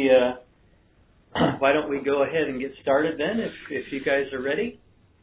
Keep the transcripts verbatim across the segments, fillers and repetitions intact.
we uh, why don't we go ahead and get started then, if if you guys are ready.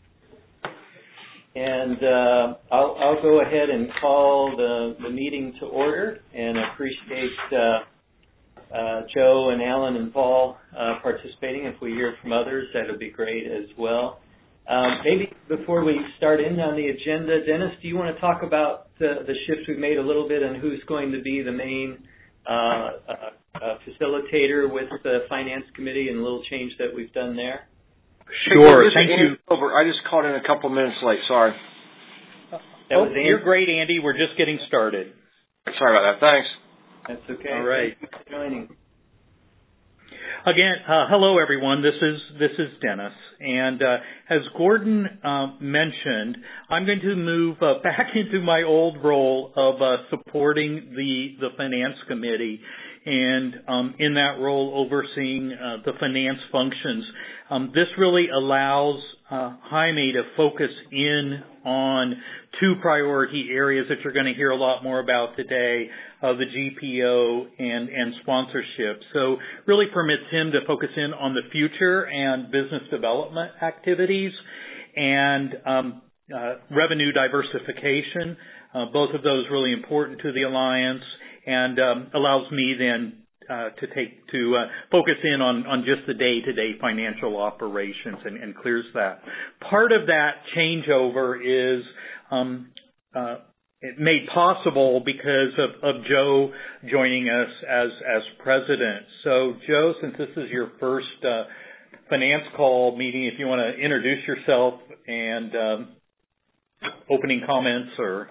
And uh, I'll I'll go ahead and call the the meeting to order, and appreciate uh, uh, Joe and Alan and Paul uh, participating. If we hear from others, that would be great as well. Um, maybe before we start in on the agenda, Dennis, do you want to talk about the, the shifts we've made a little bit and who's going to be the main uh, uh, uh, facilitator with the Finance Committee and a little change that we've done there? Sure. Thank you. Over. I just called in a couple minutes late. Sorry. That oh, was Andy. You're great, Andy. We're just getting started. Sorry about that. Thanks. That's okay. All right. Thank you for joining. Again, uh, hello everyone. This is this is Dennis, and uh, as Gordon uh, mentioned, I'm going to move uh, back into my old role of uh, supporting the the Finance Committee, and um, in that role, overseeing uh, the finance functions. Um, this really allows uh, Jaime to focus in on two priority areas that you're going to hear a lot more about today, uh, the G P O and, and sponsorship. So really permits him to focus in on the future and business development activities and um, uh, revenue diversification. Uh, both of those really important to the Alliance, and um, allows me then Uh, to take to uh, focus in on, on just the day-to-day financial operations and, and clears that. Part of that changeover is um, uh, it made possible because of, of Joe joining us as as president. So, Joe, since this is your first uh, finance call meeting, if you want to introduce yourself and um, opening comments or.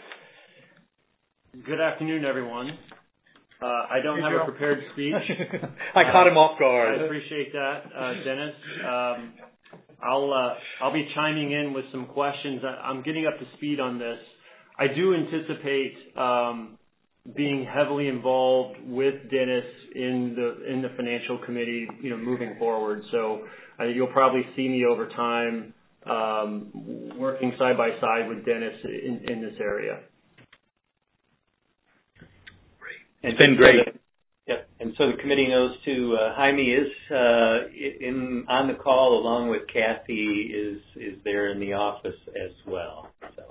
Good afternoon, everyone. Uh, I don't have a prepared speech. I caught him off guard. I appreciate that, uh, Dennis. Um, I'll uh, I'll be chiming in with some questions. I'm getting up to speed on this. I do anticipate um, being heavily involved with Dennis in the in the financial committee, you know, moving forward. So I think you'll probably see me over time um, working side by side with Dennis in, in this area. It's been great. So the, yep. And so the committee knows too. Uh, Jaime is uh, in on the call, along with Kathy is is there in the office as well.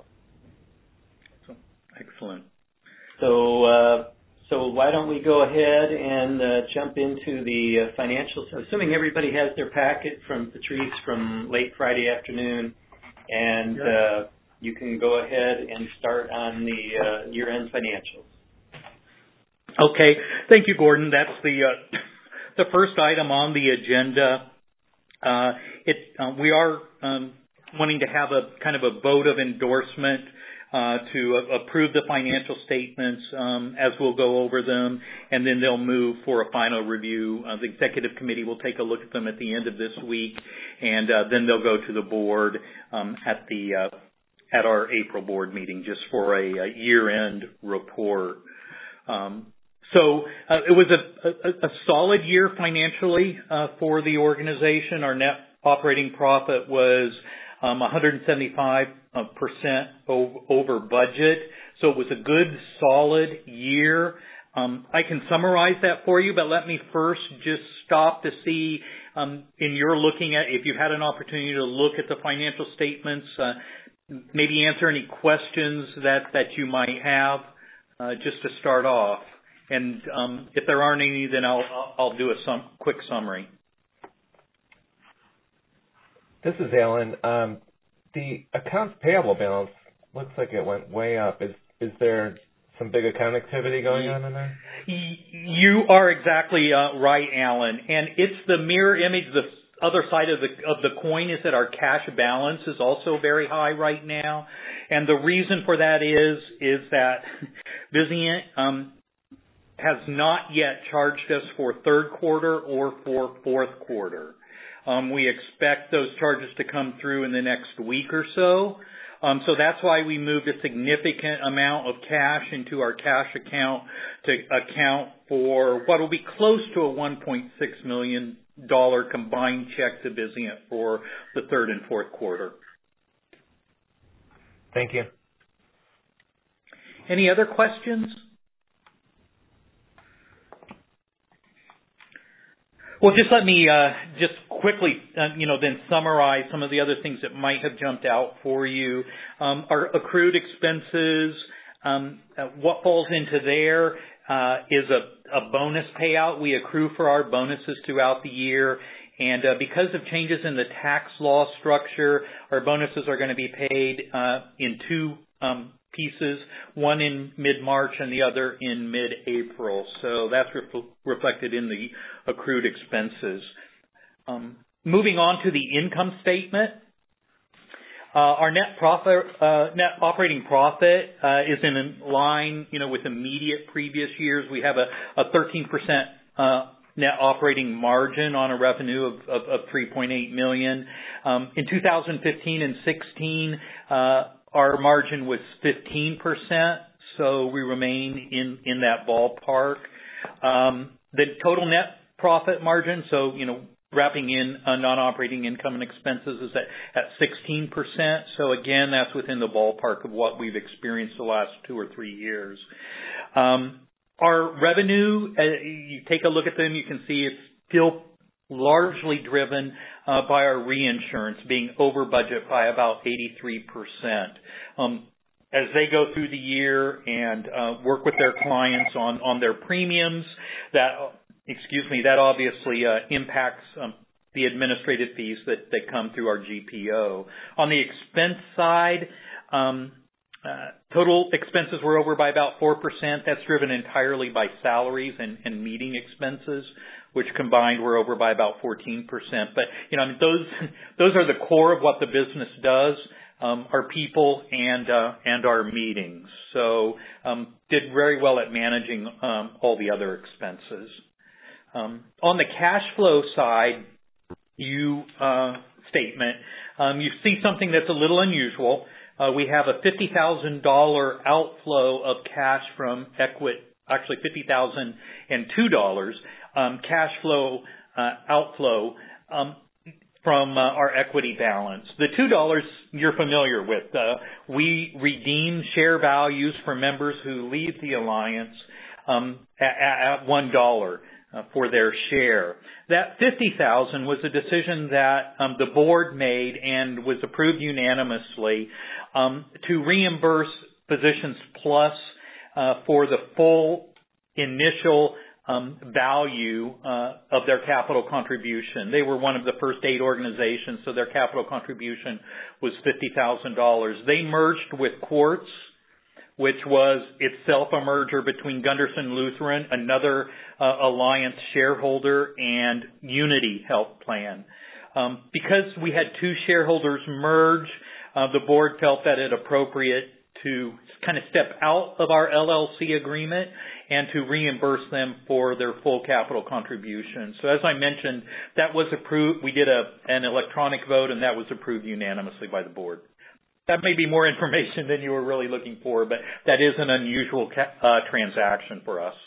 So excellent. So uh, so why don't we go ahead and uh, jump into the uh, financials? Assuming everybody has their packet from Patrice from late Friday afternoon, and uh, you can go ahead and start on the uh, year-end financials. Okay, thank you, Gordon. That's the uh, the first item on the agenda. Uh, it uh, we are um, wanting to have a kind of a vote of endorsement uh, to uh, approve the financial statements um, as we'll go over them, and then they'll move for a final review. Uh, the executive committee will take a look at them at the end of this week, and uh, then they'll go to the board um, at the uh, at our April board meeting just for a, a year-end report. Um, So uh, it was a, a, a solid year financially uh, for the organization. Our net operating profit was um, one hundred seventy-five percent over budget. So it was a good, solid year. Um, I can summarize that for you, but let me first just stop to see um, in your looking at, if you've had an opportunity to look at the financial statements, uh, maybe answer any questions that, that you might have uh, just to start off. And um, if there aren't any, then I'll, I'll do a sum, quick summary. This is Alan. Um, the accounts payable balance looks like it went way up. Is is there some big account activity going on in there? You are exactly uh, right, Alan. And it's the mirror image. The other side of the of the coin is that our cash balance is also very high right now. And the reason for that is is that Vizient um, has not yet charged us for third quarter or for fourth quarter. Um, we expect those charges to come through in the next week or so. Um, so that's why we moved a significant amount of cash into our cash account to account for what will be close to a one point six million dollars combined check to Vizient for the third and fourth quarter. Thank you. Any other questions? Well, just let me uh, just quickly, uh, you know, then summarize some of the other things that might have jumped out for you. Um, our accrued expenses, um, uh, what falls into there uh, is a, a bonus payout. We accrue for our bonuses throughout the year. And uh, because of changes in the tax law structure, our bonuses are going to be paid uh, in two um, pieces, one in mid-March and the other in mid-April. So that's re- reflected in the accrued expenses. Um, moving on to the income statement, uh, our net profit, uh, net operating profit uh, is in line, you know, with immediate previous years. We have a, a thirteen percent uh, net operating margin on a revenue of, of, of three point eight million dollars. Um, in two thousand fifteen and sixteen, uh, our margin was fifteen percent, so we remain in, in that ballpark. Um, the total net profit margin, so, you know, wrapping in uh, non-operating income and expenses, is at, at sixteen percent. So again, that's within the ballpark of what we've experienced the last two or three years. Um, our revenue, uh, you take a look at them, you can see it's still largely driven uh, by our reinsurance being over budget by about eighty-three percent. Um, as they go through the year and uh, work with their clients on, on their premiums, that, excuse me, that obviously uh, impacts um, the administrative fees that, that come through our G P O. On the expense side, um, uh, total expenses were over by about four percent. That's driven entirely by salaries and, and meeting expenses, which combined were over by about fourteen percent. But, you know, I mean, those, those are the core of what the business does, um, our people and, uh, and our meetings. So, um, did very well at managing, um, all the other expenses. Um, on the cash flow side, you, uh, statement, um, you see something that's a little unusual. Uh, we have a fifty thousand dollars outflow of cash from equity, actually fifty thousand two dollars. Um, cash flow uh, outflow um, from uh, our equity balance. The two dollars you're familiar with. Uh, we redeem share values for members who leave the alliance um, at, at one dollar uh, for their share. That fifty thousand dollars was a decision that um, the board made and was approved unanimously um, to reimburse Physicians Plus uh, for the full initial Um, value uh, of their capital contribution. They were one of the first eight organizations, so their capital contribution was fifty thousand dollars. They merged with Quartz, which was itself a merger between Gunderson Lutheran, another uh, alliance shareholder, and Unity Health Plan. Um, because we had two shareholders merge, uh, the board felt that it appropriate to kind of step out of our L L C agreement and to reimburse them for their full capital contribution. So as I mentioned, that was approved. We did a, an electronic vote, and that was approved unanimously by the board. That may be more information than you were really looking for, but that is an unusual ca- uh, transaction for us.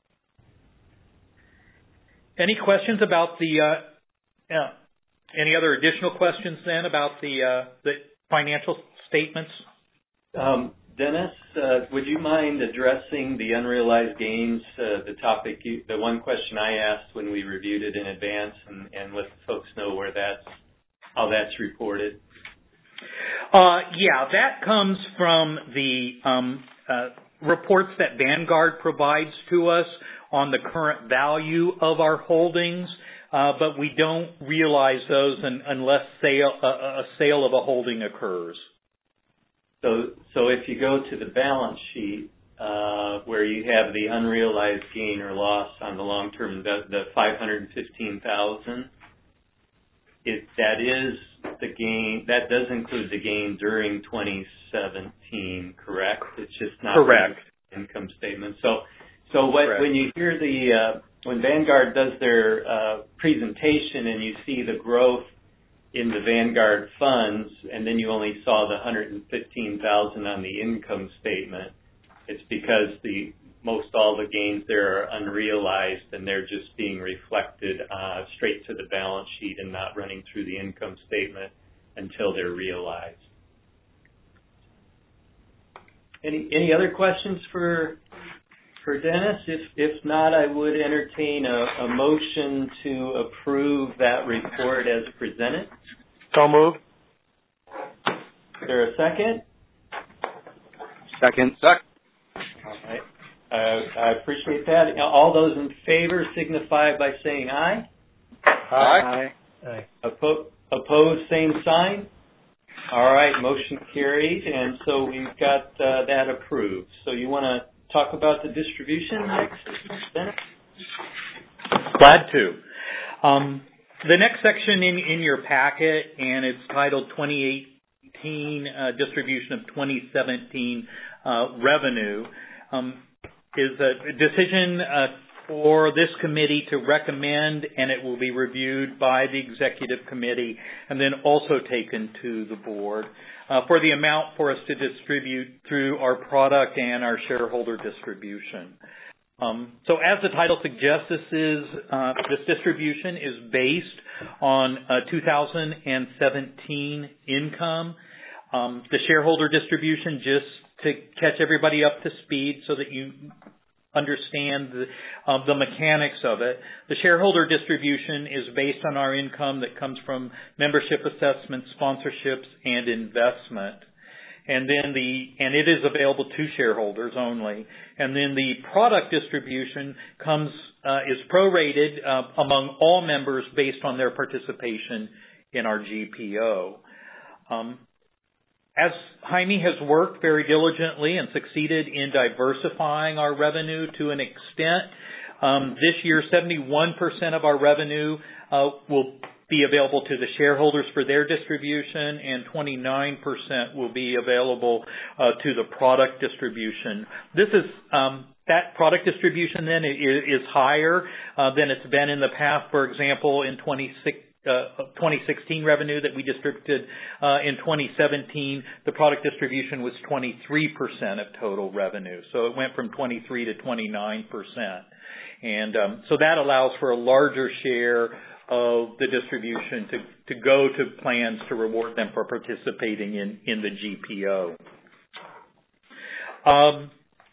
Any questions about the, uh, uh, any other additional questions then about the, uh, the financial statements? Um, Dennis, uh, would you mind addressing the unrealized gains, uh, the topic, you, the one question I asked when we reviewed it in advance, and, and let folks know where that's, how that's reported? Uh, yeah, that comes from the um, uh, reports that Vanguard provides to us on the current value of our holdings, uh, but we don't realize those un, unless sale, uh, a sale of a holding occurs. So, so if you go to the balance sheet, uh, where you have the unrealized gain or loss on the long-term, the, the five hundred fifteen thousand, it that is the gain. That does include the gain during twenty seventeen, correct? It's just not correct income statement. So, so what, when you hear the uh, when Vanguard does their uh, presentation and you see the growth in the Vanguard funds, and then you only saw the one hundred fifteen thousand on the income statement, it's because the most all the gains there are unrealized, and they're just being reflected uh, straight to the balance sheet and not running through the income statement until they're realized. Any any other questions for for Dennis? If if not, I would entertain a, a motion to approve that report as presented. So moved. Is there a second? Second. Second. All right. Uh, I appreciate that. All those in favor signify by saying aye. Aye. Aye. Aye. Oppo- opposed, same sign. All right, motion carried, and so we've got uh, that approved. So you want to talk about the distribution next, Dennis? Glad to. Um, the next section in, in your packet, and it's titled twenty eighteen uh, Distribution of twenty seventeen uh, Revenue, um, is a decision uh, for this committee to recommend, and it will be reviewed by the executive committee and then also taken to the board uh, for the amount for us to distribute through our product and our shareholder distribution. Um, so as the title suggests, this is uh, this distribution is based on uh, two thousand seventeen income. Um, the shareholder distribution, just to catch everybody up to speed so that you understand the, uh, the mechanics of it. The shareholder distribution is based on our income that comes from membership assessments, sponsorships, and investment. And then the, and it is available to shareholders only. And then the product distribution comes, uh, is prorated uh, among all members based on their participation in our G P O. Um, As Jaime has worked very diligently and succeeded in diversifying our revenue to an extent, um, this year seventy-one percent of our revenue uh, will be available to the shareholders for their distribution, and twenty-nine percent will be available uh, to the product distribution. This is um, that product distribution then is, is higher uh, than it's been in the past. For example, in twenty sixteen revenue that we distributed uh, in twenty seventeen, the product distribution was twenty-three percent of total revenue. So it went from twenty-three to twenty-nine percent. And um, so that allows for a larger share of the distribution to, to go to plans to reward them for participating in, in the G P O. Um,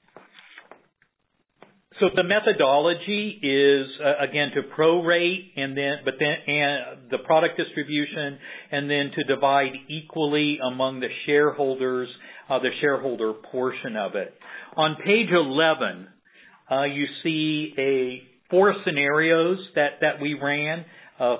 So the methodology is uh, again to prorate and then, but then and the product distribution, and then to divide equally among the shareholders, uh, the shareholder portion of it. On page eleven, uh, you see a four scenarios that that we ran uh,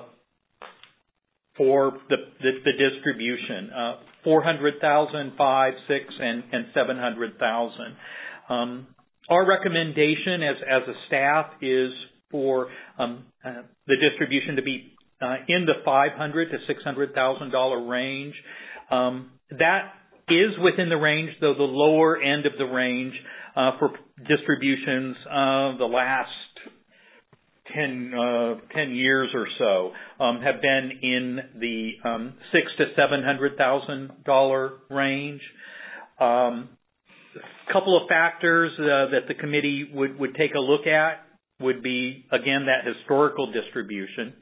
for the the, the distribution: uh, four hundred thousand, five, six, and and seven hundred thousand. Um, Our recommendation as, as a staff is for um, uh, the distribution to be uh, in the five hundred thousand to six hundred thousand dollars range. Um, that is within the range, though the lower end of the range uh, for distributions uh, the last ten, uh, ten years or so um, have been in the um, six to seven hundred thousand dollars range. Um, A couple of factors uh, that the committee would, would take a look at would be, again, that historical distribution.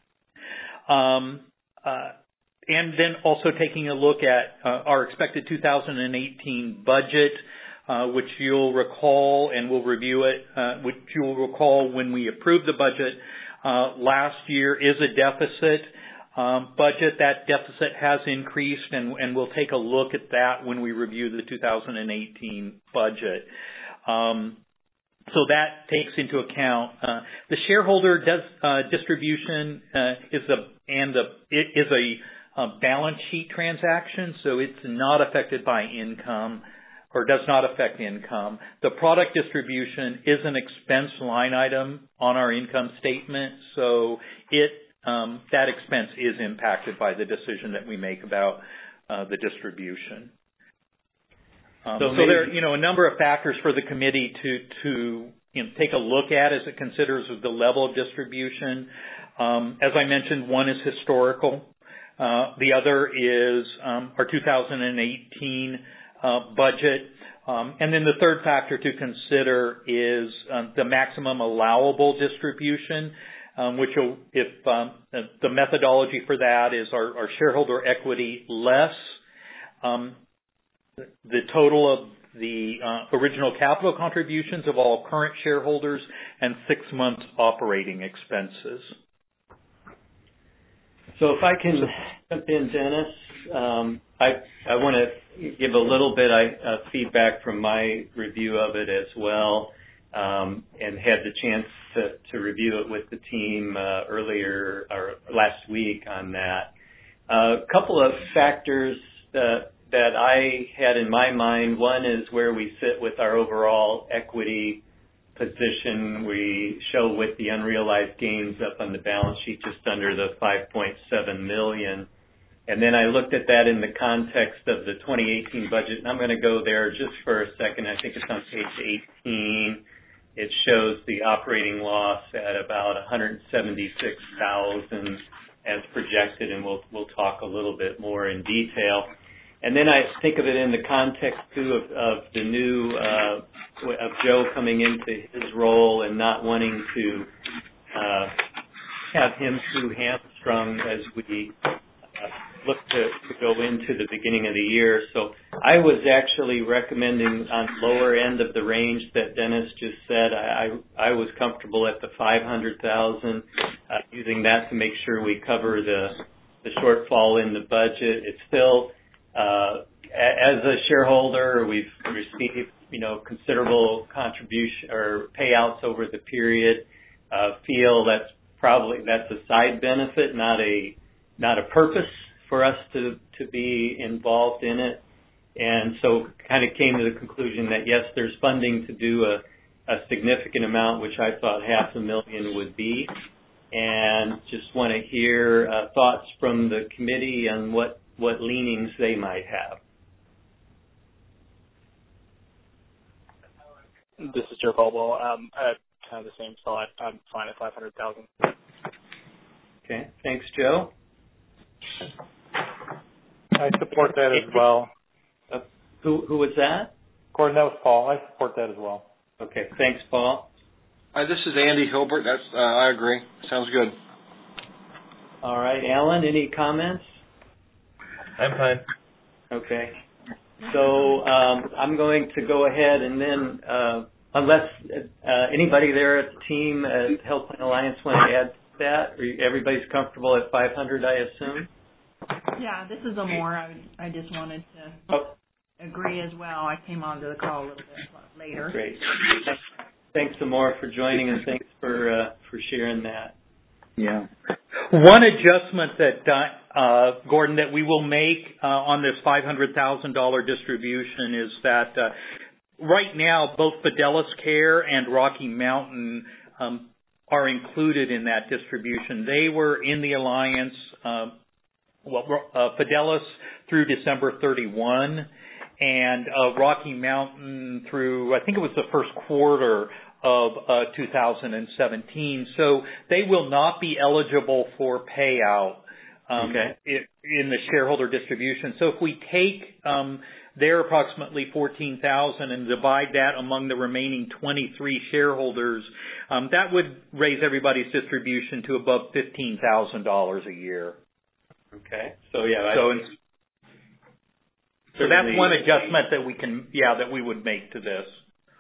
Um, uh, and then also taking a look at uh, our expected two thousand eighteen budget, uh, which you'll recall, and we'll review it, uh, which you'll recall when we approved the budget uh, last year is a deficit. Um, budget. That deficit has increased, and, and we'll take a look at that when we review the two thousand eighteen budget. Um, so that takes into account uh, the shareholder does, uh, distribution uh, is a and the it is a, a balance sheet transaction, so it's not affected by income or does not affect income. The product distribution is an expense line item on our income statement, so it Um, that expense is impacted by the decision that we make about uh, the distribution. Um, so, so there are, you know, a number of factors for the committee to to you know, take a look at as it considers the level of distribution. Um, as I mentioned, one is historical. Uh, the other is um, our two thousand eighteen uh, budget. Um, and then the third factor to consider is um, the maximum allowable distribution. Um, which will, if um, the methodology for that is our, our shareholder equity less um, the total of the uh, original capital contributions of all current shareholders and six months operating expenses. So if I can jump in, Dennis, um, I I want to give a little bit of uh, feedback from my review of it as well, um, and had the chance to, to review it with the team uh, earlier or last week on that. A uh, couple of factors that that I had in my mind. One is where we sit with our overall equity position. We show with the unrealized gains up on the balance sheet just under the five point seven million dollars. And then I looked at that in the context of the twenty eighteen budget, and I'm going to go there just for a second. I think it's on page eighteen. It shows the operating loss at about one hundred seventy-six thousand dollars as projected, and we'll we'll talk a little bit more in detail. And then I think of it in the context, too, of, of the new, uh, of Joe coming into his role and not wanting to uh, have him too hamstrung as we uh, look to, to go into the beginning of the year. So I was actually recommending on the lower end of the range that Dennis just said. I, I, I was comfortable at the five hundred thousand dollars, uh, using that to make sure we cover the, the shortfall in the budget. It's still... Uh, as a shareholder, we've received, you know, considerable contribution or payouts over the period. Uh, feel that's probably that's a side benefit, not a not a purpose for us to to be involved in it. And so, kind of came to the conclusion that yes, there's funding to do a, a significant amount, which I thought half a million would be. And just want to hear uh, thoughts from the committee on what. what leanings they might have. This is Joe Caldwell. Um, I have kind of the same thought. I'm fine at five hundred thousand dollars. Okay. Thanks, Joe. I support that as well. Uh, who who was that? Gordon, that was Paul. I support that as well. Okay. Thanks, Paul. Uh, this is Andy Hilbert. That's uh, I agree. Sounds good. All right, Alan. Any comments? I'm fine. Okay. So um, I'm going to go ahead and then, uh, unless uh, anybody there at the team at Health Plan Alliance want to add to that, or everybody's comfortable at five hundred, I assume? Yeah, this is Amor. I, I just wanted to oh. agree as well. I came onto the call a little bit later. Great. Thanks, Amor, for joining, and thanks for uh, for sharing that. Yeah. One adjustment that, uh, uh, Gordon, that we will make uh, on this five hundred thousand dollars distribution is that uh, right now both Fidelis Care and Rocky Mountain um, are included in that distribution. They were in the alliance, uh, well, uh, Fidelis through December thirty-first, and uh, Rocky Mountain through, I think it was the first quarter of uh, two thousand seventeen. So they will not be eligible for payout um, okay. in the shareholder distribution. So if we take um, their approximately fourteen thousand and divide that among the remaining twenty-three shareholders, um, that would raise everybody's distribution to above fifteen thousand dollars a year. Okay. So yeah. So, in, so that's one adjustment that we can, yeah, that we would make to this.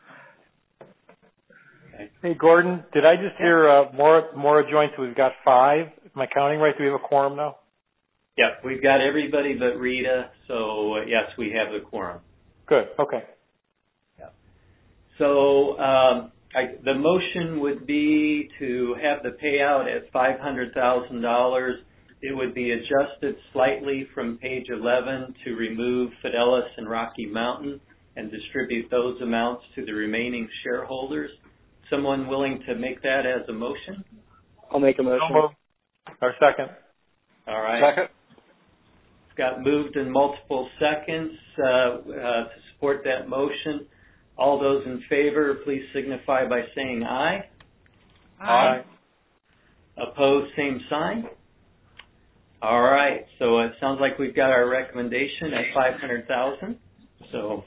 Hey, Gordon, did I just hear uh, more more joints? We've got five. Am I counting right? Do we have a quorum now? Yeah, we've got everybody but Rita, so uh, yes, we have the quorum. Good. Okay. Yeah. So um, I, the motion would be to have the payout at five hundred thousand dollars. It would be adjusted slightly from page eleven to remove Fidelis and Rocky Mountain and distribute those amounts to the remaining shareholders. Someone willing to make that as a motion? I'll make a motion. Or second. All right. Second. It's got moved in multiple seconds uh, uh, to support that motion. All those in favor, please signify by saying aye. Aye. Opposed, same sign. All right. So it sounds like we've got our recommendation at five hundred thousand dollars. So,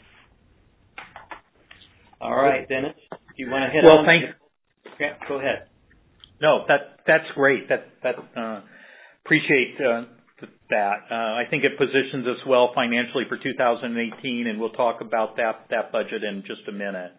all right, Dennis. Do you want to hit well, on? Thank, okay, go ahead. No, that that's great. That that uh, appreciate uh, that. Uh, I think it positions us well financially for two thousand eighteen, and we'll talk about that, that budget in just a minute.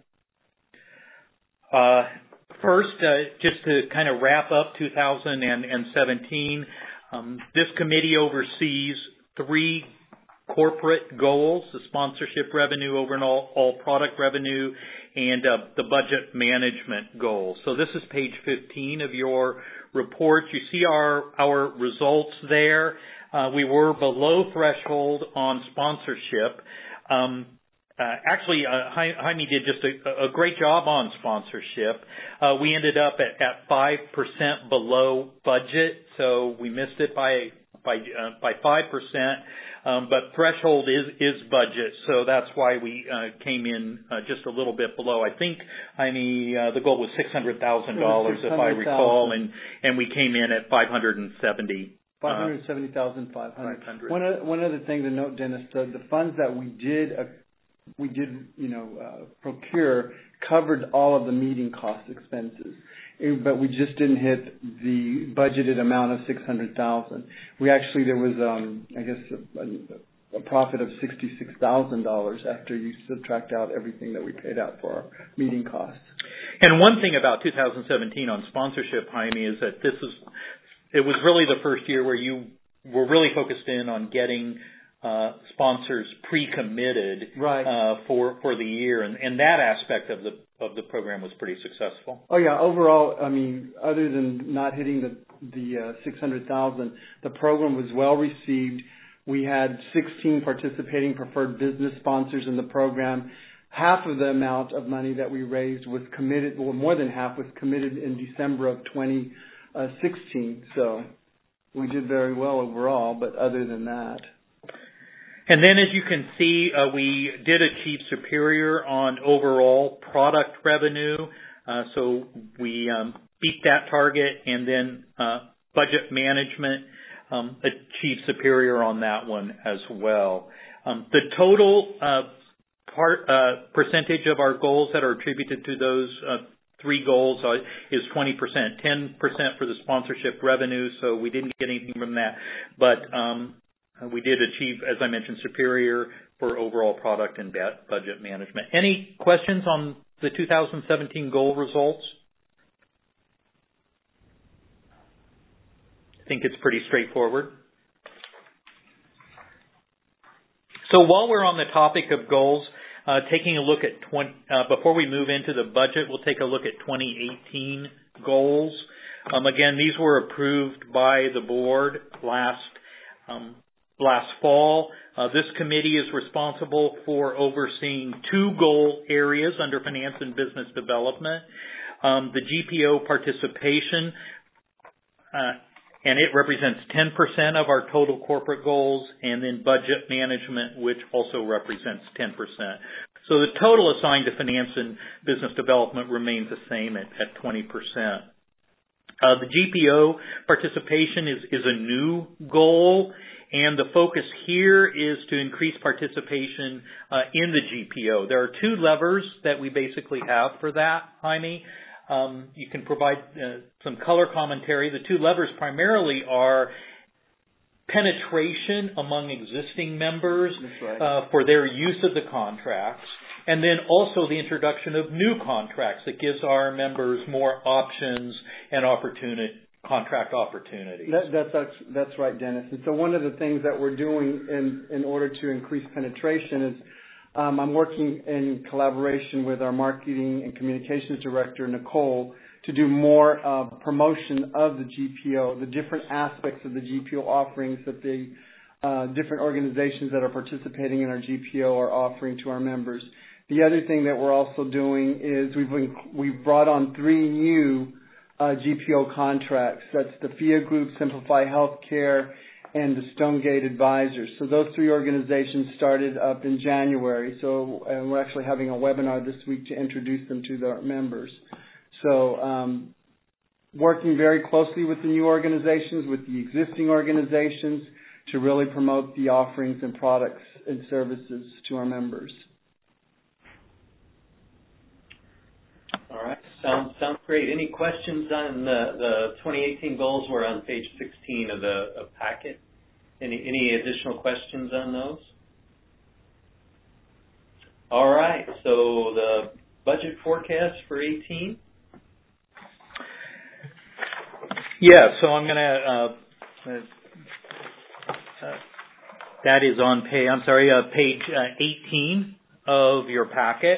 Uh, first, uh, just to kind of wrap up two thousand seventeen, um, this committee oversees three corporate goals: the sponsorship revenue, overall all product revenue, and uh, the budget management goal. So this is page fifteen of your report. You see our our results there. Uh, we were below threshold on sponsorship. Um, uh, actually, uh, Jaime did just a, a great job on sponsorship. Uh, we ended up at, at five percent below budget, so we missed it by by uh, by five percent. Um, but threshold is is budget, so that's why we uh, came in uh, just a little bit below. I think, I mean, uh, the goal was six hundred thousand dollars, if I recall, and and we came in at five hundred seventy. Five hundred seventy thousand five hundred. One other, one other thing to note, Dennis, the, the funds that we did uh, we did you know uh, procure covered all of the meeting cost expenses, but we just didn't hit the budgeted amount of six hundred thousand. We actually there was um, I guess a, a profit of sixty six thousand dollars after you subtract out everything that we paid out for our meeting costs. And one thing about two thousand seventeen on sponsorship, Jaime, is that this is it was really the first year where you were really focused in on getting uh, sponsors pre-committed right. uh, for for the year, and, and that aspect of the of the program was pretty successful. Oh yeah, overall, I mean, other than not hitting the the uh, six hundred thousand, the program was well received. We had sixteen participating preferred business sponsors in the program. Half of the amount of money that we raised was committed, well, more than half was committed in December of twenty sixteen. So we did very well overall, but other than that. And then, as you can see, uh, we did achieve superior on overall product revenue. Uh, so we um, beat that target, and then uh, budget management um, achieved superior on that one as well. Um, the total uh, part uh, percentage of our goals that are attributed to those uh, three goals uh, is twenty percent, ten percent for the sponsorship revenue. So we didn't get anything from that, but um, we did achieve, as I mentioned, superior for overall product and budget management. Any questions on the two thousand seventeen goal results? I think it's pretty straightforward. So while we're on the topic of goals, uh, taking a look at twenty, uh, before we move into the budget, we'll take a look at twenty eighteen goals. Um, again, these were approved by the board last um, last fall. Uh, this committee is responsible for overseeing two goal areas under finance and business development. Um, the G P O participation, uh, and it represents ten percent of our total corporate goals, and then budget management, which also represents ten percent. So the total assigned to finance and business development remains the same at, at twenty percent. Uh, the G P O participation is, is a new goal, and the focus here is to increase participation uh, in the G P O. There are two levers that we basically have for that, Jaime. Um, you can provide uh, some color commentary. The two levers primarily are penetration among existing members right. uh, for their use of the contracts, and then also the introduction of new contracts that gives our members more options and opportunity, contract opportunities. That, that's that's right, Dennis. And so one of the things that we're doing in in order to increase penetration is um, I'm working in collaboration with our marketing and communications director, Nicole, to do more uh, promotion of the G P O, the different aspects of the G P O offerings that the uh, different organizations that are participating in our G P O are offering to our members. The other thing that we're also doing is we've been, we've brought on three new uh, G P O contracts. That's the F I A Group, Simplify Healthcare, and the Stonegate Advisors. So those three organizations started up in January. So and we're actually having a webinar this week to introduce them to their members. So um, working very closely with the new organizations, with the existing organizations, to really promote the offerings and products and services to our members. All right, sounds sounds great. Any questions on the, the twenty eighteen goals? We're on page sixteen of the of packet. any, any additional questions on those? All right, so the budget forecast for eighteen? Yeah, so I'm going to, uh, uh, that is on page, I'm sorry, uh, page uh, eighteen of your packet.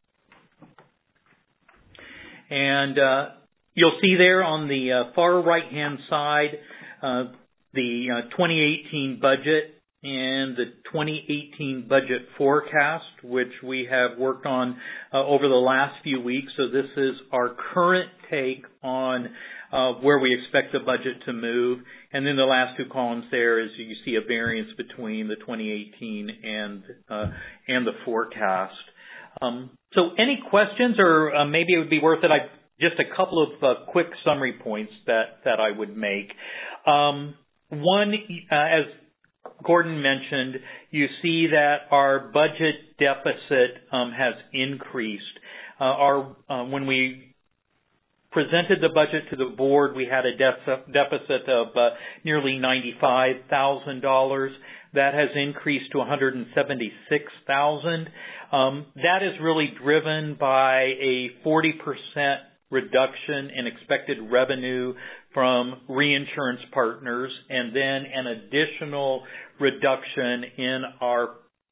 And uh, you'll see there on the uh, far right-hand side uh, the uh, twenty eighteen budget and the twenty eighteen budget forecast, which we have worked on uh, over the last few weeks. So this is our current take on uh, where we expect the budget to move. And then the last two columns there is you see a variance between the twenty eighteen and uh, and the forecast. Um, so any questions, or uh, maybe it would be worth it, I, just a couple of uh, quick summary points that, that I would make. Um, one, uh, as Gordon mentioned, you see that our budget deficit um, has increased. Uh, our uh, when we presented the budget to the board, we had a def- deficit of uh, nearly ninety-five thousand dollars. That has increased to one hundred seventy-six thousand dollars. Um, that is really driven by a forty percent reduction in expected revenue from reinsurance partners, and then an additional reduction in our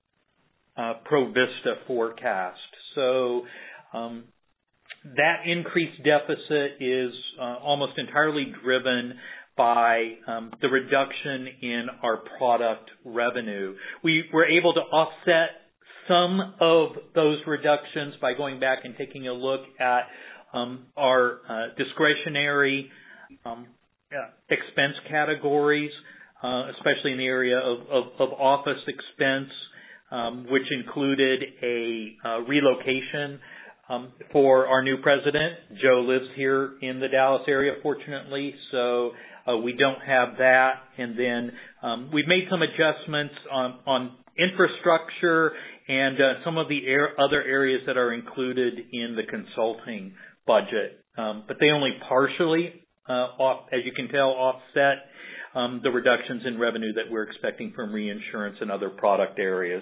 uh, Provista forecast. So um, that increased deficit is uh, almost entirely driven by um, the reduction in our product revenue. We were able to offset some of those reductions by going back and taking a look at um, our uh, discretionary um, uh, expense categories, uh, especially in the area of, of, of office expense, um, which included a uh, relocation um, for our new president. Joe lives here in the Dallas area, fortunately, so uh, we don't have that. And then um, we've made some adjustments on, on infrastructure and uh, some of the air, other areas that are included in the consulting budget. Um, but they only partially, uh, off, as you can tell, offset um, the reductions in revenue that we're expecting from reinsurance and other product areas.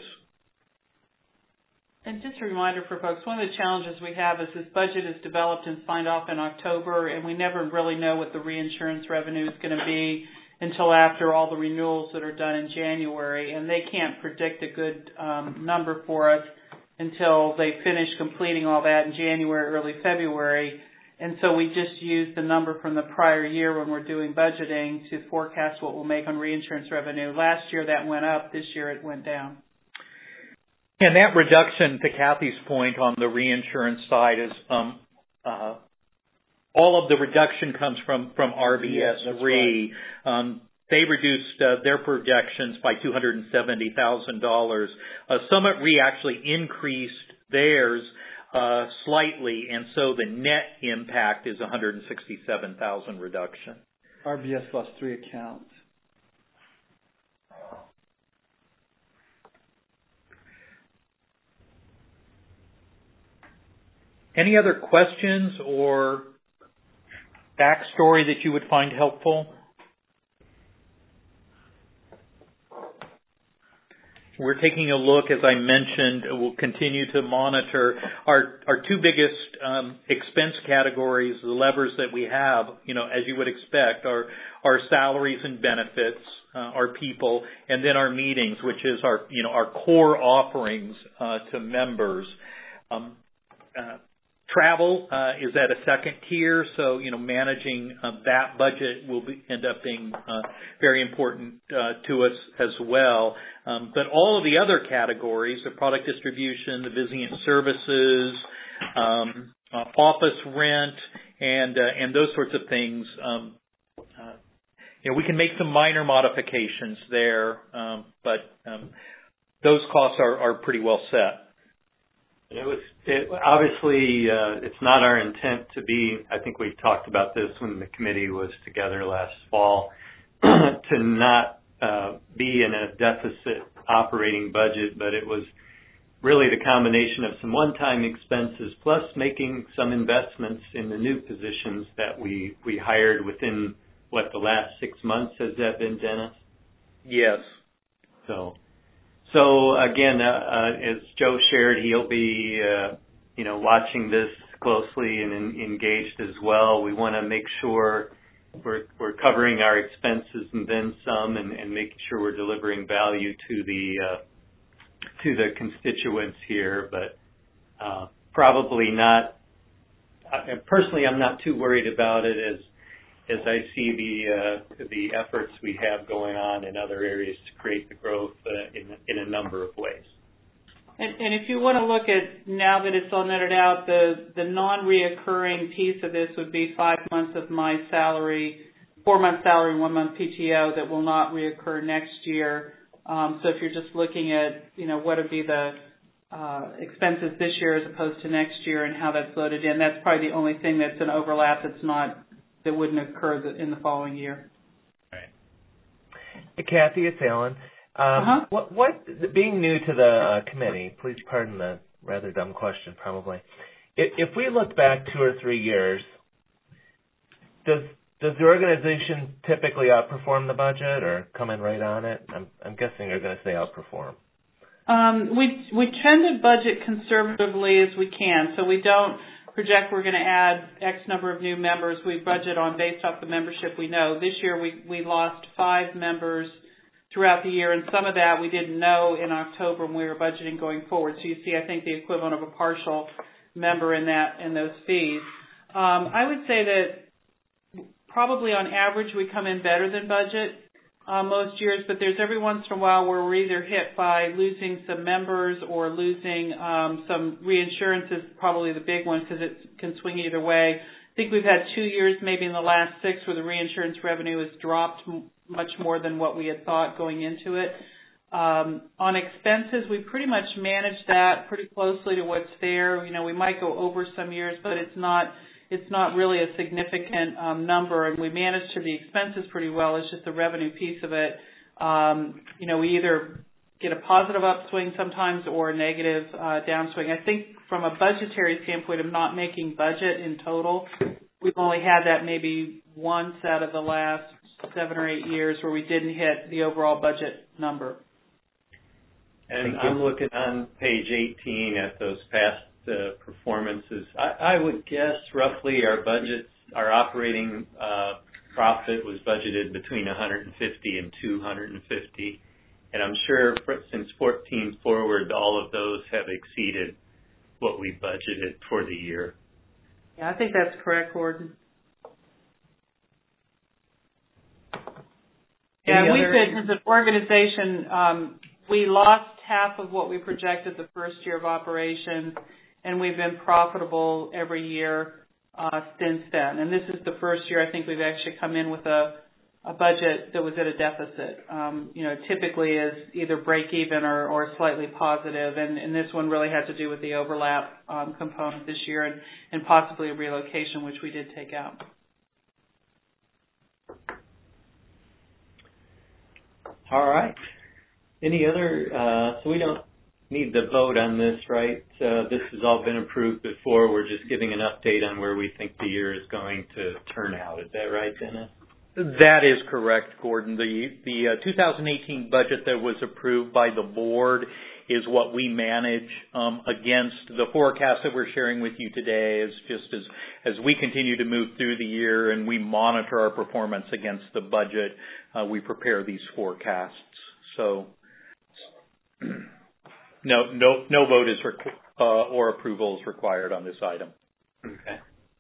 And just a reminder for folks, one of the challenges we have is this budget is developed and signed off in October, and we never really know what the reinsurance revenue is going to be until after all the renewals that are done in January, and they can't predict a good um, number for us until they finish completing all that in January, early February. And so we just use the number from the prior year when we're doing budgeting to forecast what we'll make on reinsurance revenue. Last year that went up. This year it went down. And that reduction, to Kathy's point on the reinsurance side, is um, uh, all of the reduction comes from, from R B S Re. Right. Um, they reduced uh, their projections by two hundred seventy thousand dollars. Uh, Summit Re actually increased theirs uh, slightly, and so the net impact is one hundred sixty-seven thousand dollars reduction. R B S lost three accounts. Any other questions or backstory that you would find helpful? We're taking a look, as I mentioned, we'll continue to monitor our, our two biggest um, expense categories, the levers that we have, you know, as you would expect, are our salaries and benefits, uh, our people, and then our meetings, which is our, you know, our core offerings uh, to members. Um, uh, Travel uh, is at a second tier, so you know managing uh, that budget will be, end up being uh, very important uh, to us as well. Um, but all of the other categories, the product distribution, the visiting services, um, uh, office rent, and uh, and those sorts of things, um, uh, you know, we can make some minor modifications there, um, but um, those costs are, are pretty well set. It was it, obviously uh, it's not our intent to be. I think we talked about this when the committee was together last fall, to not uh, be in a deficit operating budget, but it was really the combination of some one-time expenses plus making some investments in the new positions that we we hired within what the last six months. Has that been, Dennis? Yes. So, so again, uh, uh, as Joe shared, he'll be, uh, you know, watching this closely and in, engaged as well. We want to make sure we're, we're covering our expenses and then some, and, and making sure we're delivering value to the uh, to the constituents here. But uh, probably not. I, personally, I'm not too worried about it as as I see the uh, the efforts we have going on in other areas to create the growth uh, in in a number of ways. And, and if you want to look at, now that it's all netted out, the, the non-reoccurring piece of this would be five months of my salary, four months salary, one month P T O that will not reoccur next year. Um, so if you're just looking at, you know, what would be the uh, expenses this year as opposed to next year and how that's loaded in, that's probably the only thing that's an overlap that's not, that wouldn't occur in the following year. Right. Hey, Kathy, it's Alan. Um, uh-huh. What, what, being new to the uh, committee, please pardon the rather dumb question, probably. If, if we look back two or three years, does does the organization typically outperform the budget or come in right on it? I'm, I'm guessing you're going to say outperform. Um, we we tend to budget conservatively as we can, so we don't project we're going to add X number of new members. We budget on based off the membership we know. This year we we lost five members throughout the year, and some of that we didn't know in October when we were budgeting going forward. So you see, I think, the equivalent of a partial member in that in those fees. Um, I would say that probably on average we come in better than budget uh, most years, but there's every once in a while where we're either hit by losing some members or losing um, some reinsurance is probably the big one because it can swing either way. I think we've had two years maybe in the last six where the reinsurance revenue has dropped much more than what we had thought going into it. Um, on expenses, we pretty much manage that pretty closely to what's there. You know, we might go over some years, but it's not it's not really a significant um, number, and we manage to the expenses pretty well. It's just the revenue piece of it. Um, you know, we either get a positive upswing sometimes or a negative uh, downswing. I think from a budgetary standpoint of not making budget in total, we've only had that maybe once out of the last seven or eight years where we didn't hit the overall budget number. And I'm looking on page eighteen at those past uh, performances. I, I would guess roughly our budgets, our operating uh, profit was budgeted between one hundred fifty and two hundred fifty. And I'm sure since fourteen forward, all of those have exceeded what we budgeted for the year. Yeah, I think that's correct, Gordon. Yeah, we've been, as an organization, um, we lost half of what we projected the first year of operations, and we've been profitable every year uh, since then. And this is the first year I think we've actually come in with a, a budget that was at a deficit. Um, you know, typically is either break even or, or slightly positive, and, and this one really had to do with the overlap um, component this year and, and possibly a relocation, which we did take out. All right. Any other, uh, so we don't need to vote on this, right? Uh, this has all been approved before. We're just giving an update on where we think the year is going to turn out. Is that right, Dennis? That is correct, Gordon. The, the uh, two thousand eighteen budget that was approved by the board is what we manage um, against. The forecast that we're sharing with you today is just as, as we continue to move through the year and we monitor our performance against the budget, uh, we prepare these forecasts. So no, no, no vote is requ- uh, or approval is required on this item. Okay.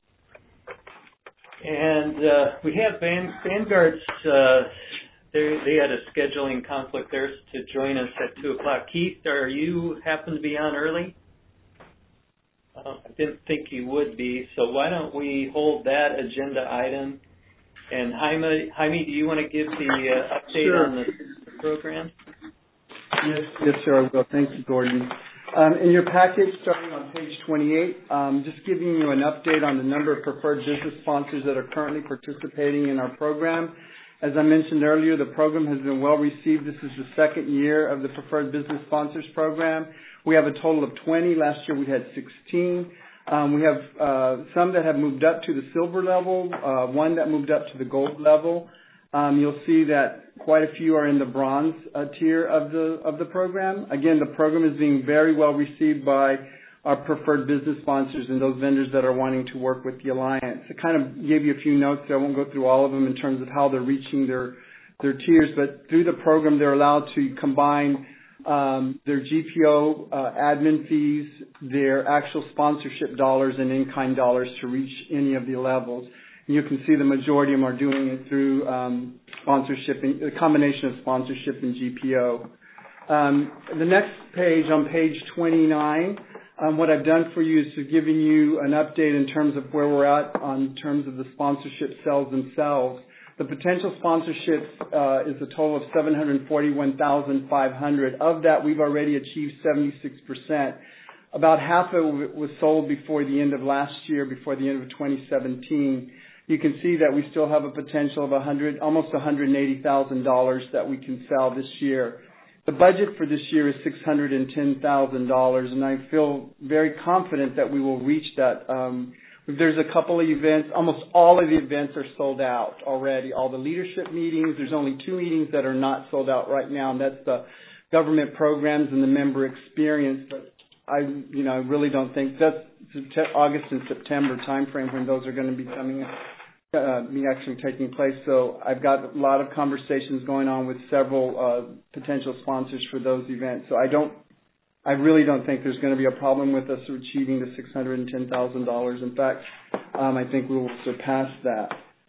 And uh, we have Van, Vanguard's, uh, they, they had a scheduling conflict there to join us at two o'clock. Keith, are you happen to be on early? Uh, I didn't think you would be, so why don't we hold that agenda item? And Jaime, Jaime, do you want to give the uh, update Sure. on the program? Yes, yes, sir, I will. Thank you, Gordon. Um, in your package, starting on page twenty-eight, um, just giving you an update on the number of preferred business sponsors that are currently participating in our program. As I mentioned earlier, the program has been well received. This is the second year of the Preferred Business Sponsors Program. We have a total of twenty. Last year we had sixteen. Um, we have uh, some that have moved up to the silver level, uh, one that moved up to the gold level. Um, you'll see that quite a few are in the bronze uh, tier of the of the program. Again, the program is being very well received by our preferred business sponsors and those vendors that are wanting to work with the Alliance. I kind of gave you a few notes there. I won't go through all of them in terms of how they're reaching their their tiers, but through the program they're allowed to combine um, their G P O uh, admin fees, their actual sponsorship dollars and in-kind dollars to reach any of the levels. And you can see the majority of them are doing it through um, sponsorship, and, a combination of sponsorship and G P O. Um, the next page, on page twenty-nine, um, what I've done for you is to giving you an update in terms of where we're at on terms of the sponsorship sales themselves. The potential sponsorship uh, is a total of seven hundred forty-one thousand five hundred. Of that, we've already achieved seventy-six percent. About half of it was sold before the end of last year, before the end of twenty seventeen. You can see that we still have a potential of one hundred, almost one hundred eighty thousand dollars that we can sell this year. The budget for this year is six hundred ten thousand dollars, and I feel very confident that we will reach that. Um, there's a couple of events. Almost all of the events are sold out already. All the leadership meetings. There's only two meetings that are not sold out right now, and that's the government programs and the member experience. But I, you know, I really don't think that's August and September timeframe when those are going to be coming, uh, be actually taking place. So I've got a lot of conversations going on with several uh, potential sponsors for those events. So I don't, I really don't think there's going to be a problem with us achieving the six hundred ten thousand dollars. In fact, um, I think we will surpass that.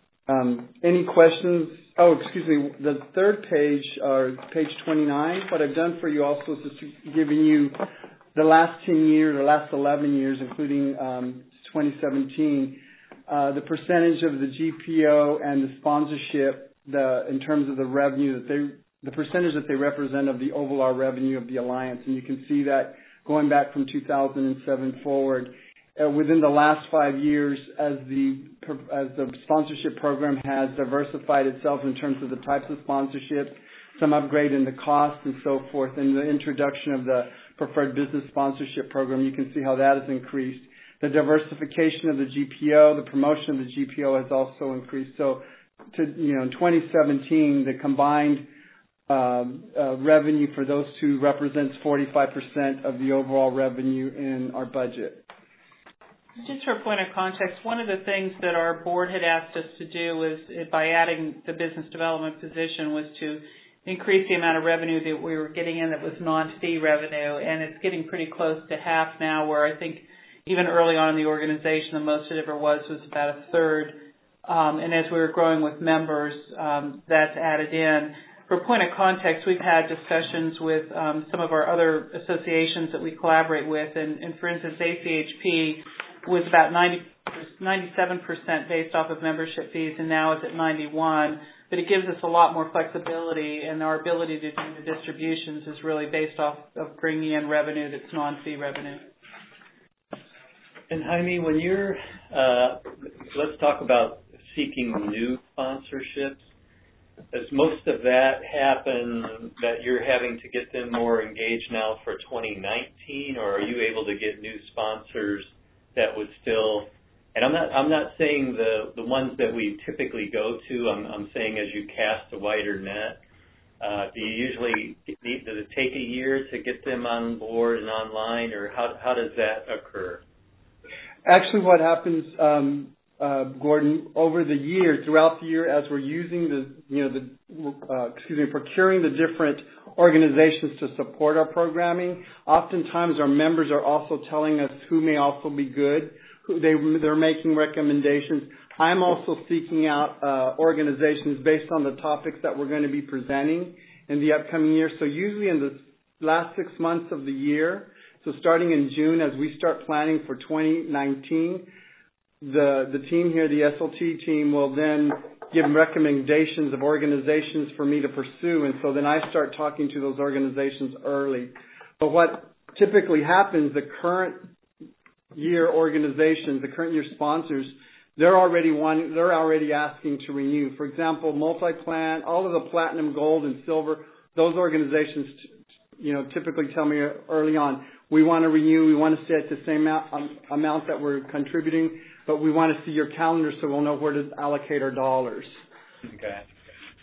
Um, any questions? Oh, excuse me. The third page, uh, page twenty-nine. What I've done for you also is just giving you the last ten years, or last eleven years, including um, twenty seventeen, uh, the percentage of the G P O and the sponsorship, the in terms of the revenue that they, the percentage that they represent of the overall revenue of the Alliance, and you can see that going back from two thousand seven forward. Uh, within the last five years, as the as the sponsorship program has diversified itself in terms of the types of sponsorship, some upgrade in the cost and so forth, and the introduction of the preferred business sponsorship program, you can see how that has increased. The diversification of the G P O, the promotion of the G P O has also increased. So, to, you know, in twenty seventeen, the combined uh, uh, revenue for those two represents forty-five percent of the overall revenue in our budget. Just for a point of context, one of the things that our board had asked us to do was, by adding the business development position, was to increase the amount of revenue that we were getting in that was non-fee revenue, and it's getting pretty close to half now, where I think even early on in the organization, the most it ever was was about a third. Um, and as we were growing with members, um, that's added in. For a point of context, we've had discussions with um, some of our other associations that we collaborate with, and, and for instance, A C H P was about ninety, ninety-seven percent based off of membership fees, and now is at ninety-one. But it gives us a lot more flexibility, and our ability to do the distributions is really based off of bringing in revenue that's non-fee revenue. And Jaime, when you're, uh, let's talk about seeking new sponsorships. Does most of that happen that you're having to get them more engaged now for twenty nineteen, or are you able to get new sponsors that would still, and I'm not I'm not saying the, the ones that we typically go to, I'm, I'm saying as you cast a wider net, uh, do you usually need, does it take a year to get them on board and online, or how how does that occur? Actually, what happens, um, uh, Gordon, over the year, throughout the year, as we're using the, you know, the, uh, excuse me, procuring the different organizations to support our programming, oftentimes our members are also telling us who may also be good, who they, they're making recommendations. I'm also seeking out uh, organizations based on the topics that we're going to be presenting in the upcoming year. So usually in the last six months of the year, so starting in June, as we start planning for twenty nineteen, the, the team here, the S L T team, will then give recommendations of organizations for me to pursue, and so then I start talking to those organizations early. But what typically happens, the current year organizations, the current year sponsors, they're already wanting, they're already asking to renew. For example, MultiPlan, all of the platinum, gold, and silver, those organizations, you know, typically tell me early on, we want to renew, we want to stay at the same amount, um, amount that we're contributing, but we want to see your calendar so we'll know where to allocate our dollars. Okay.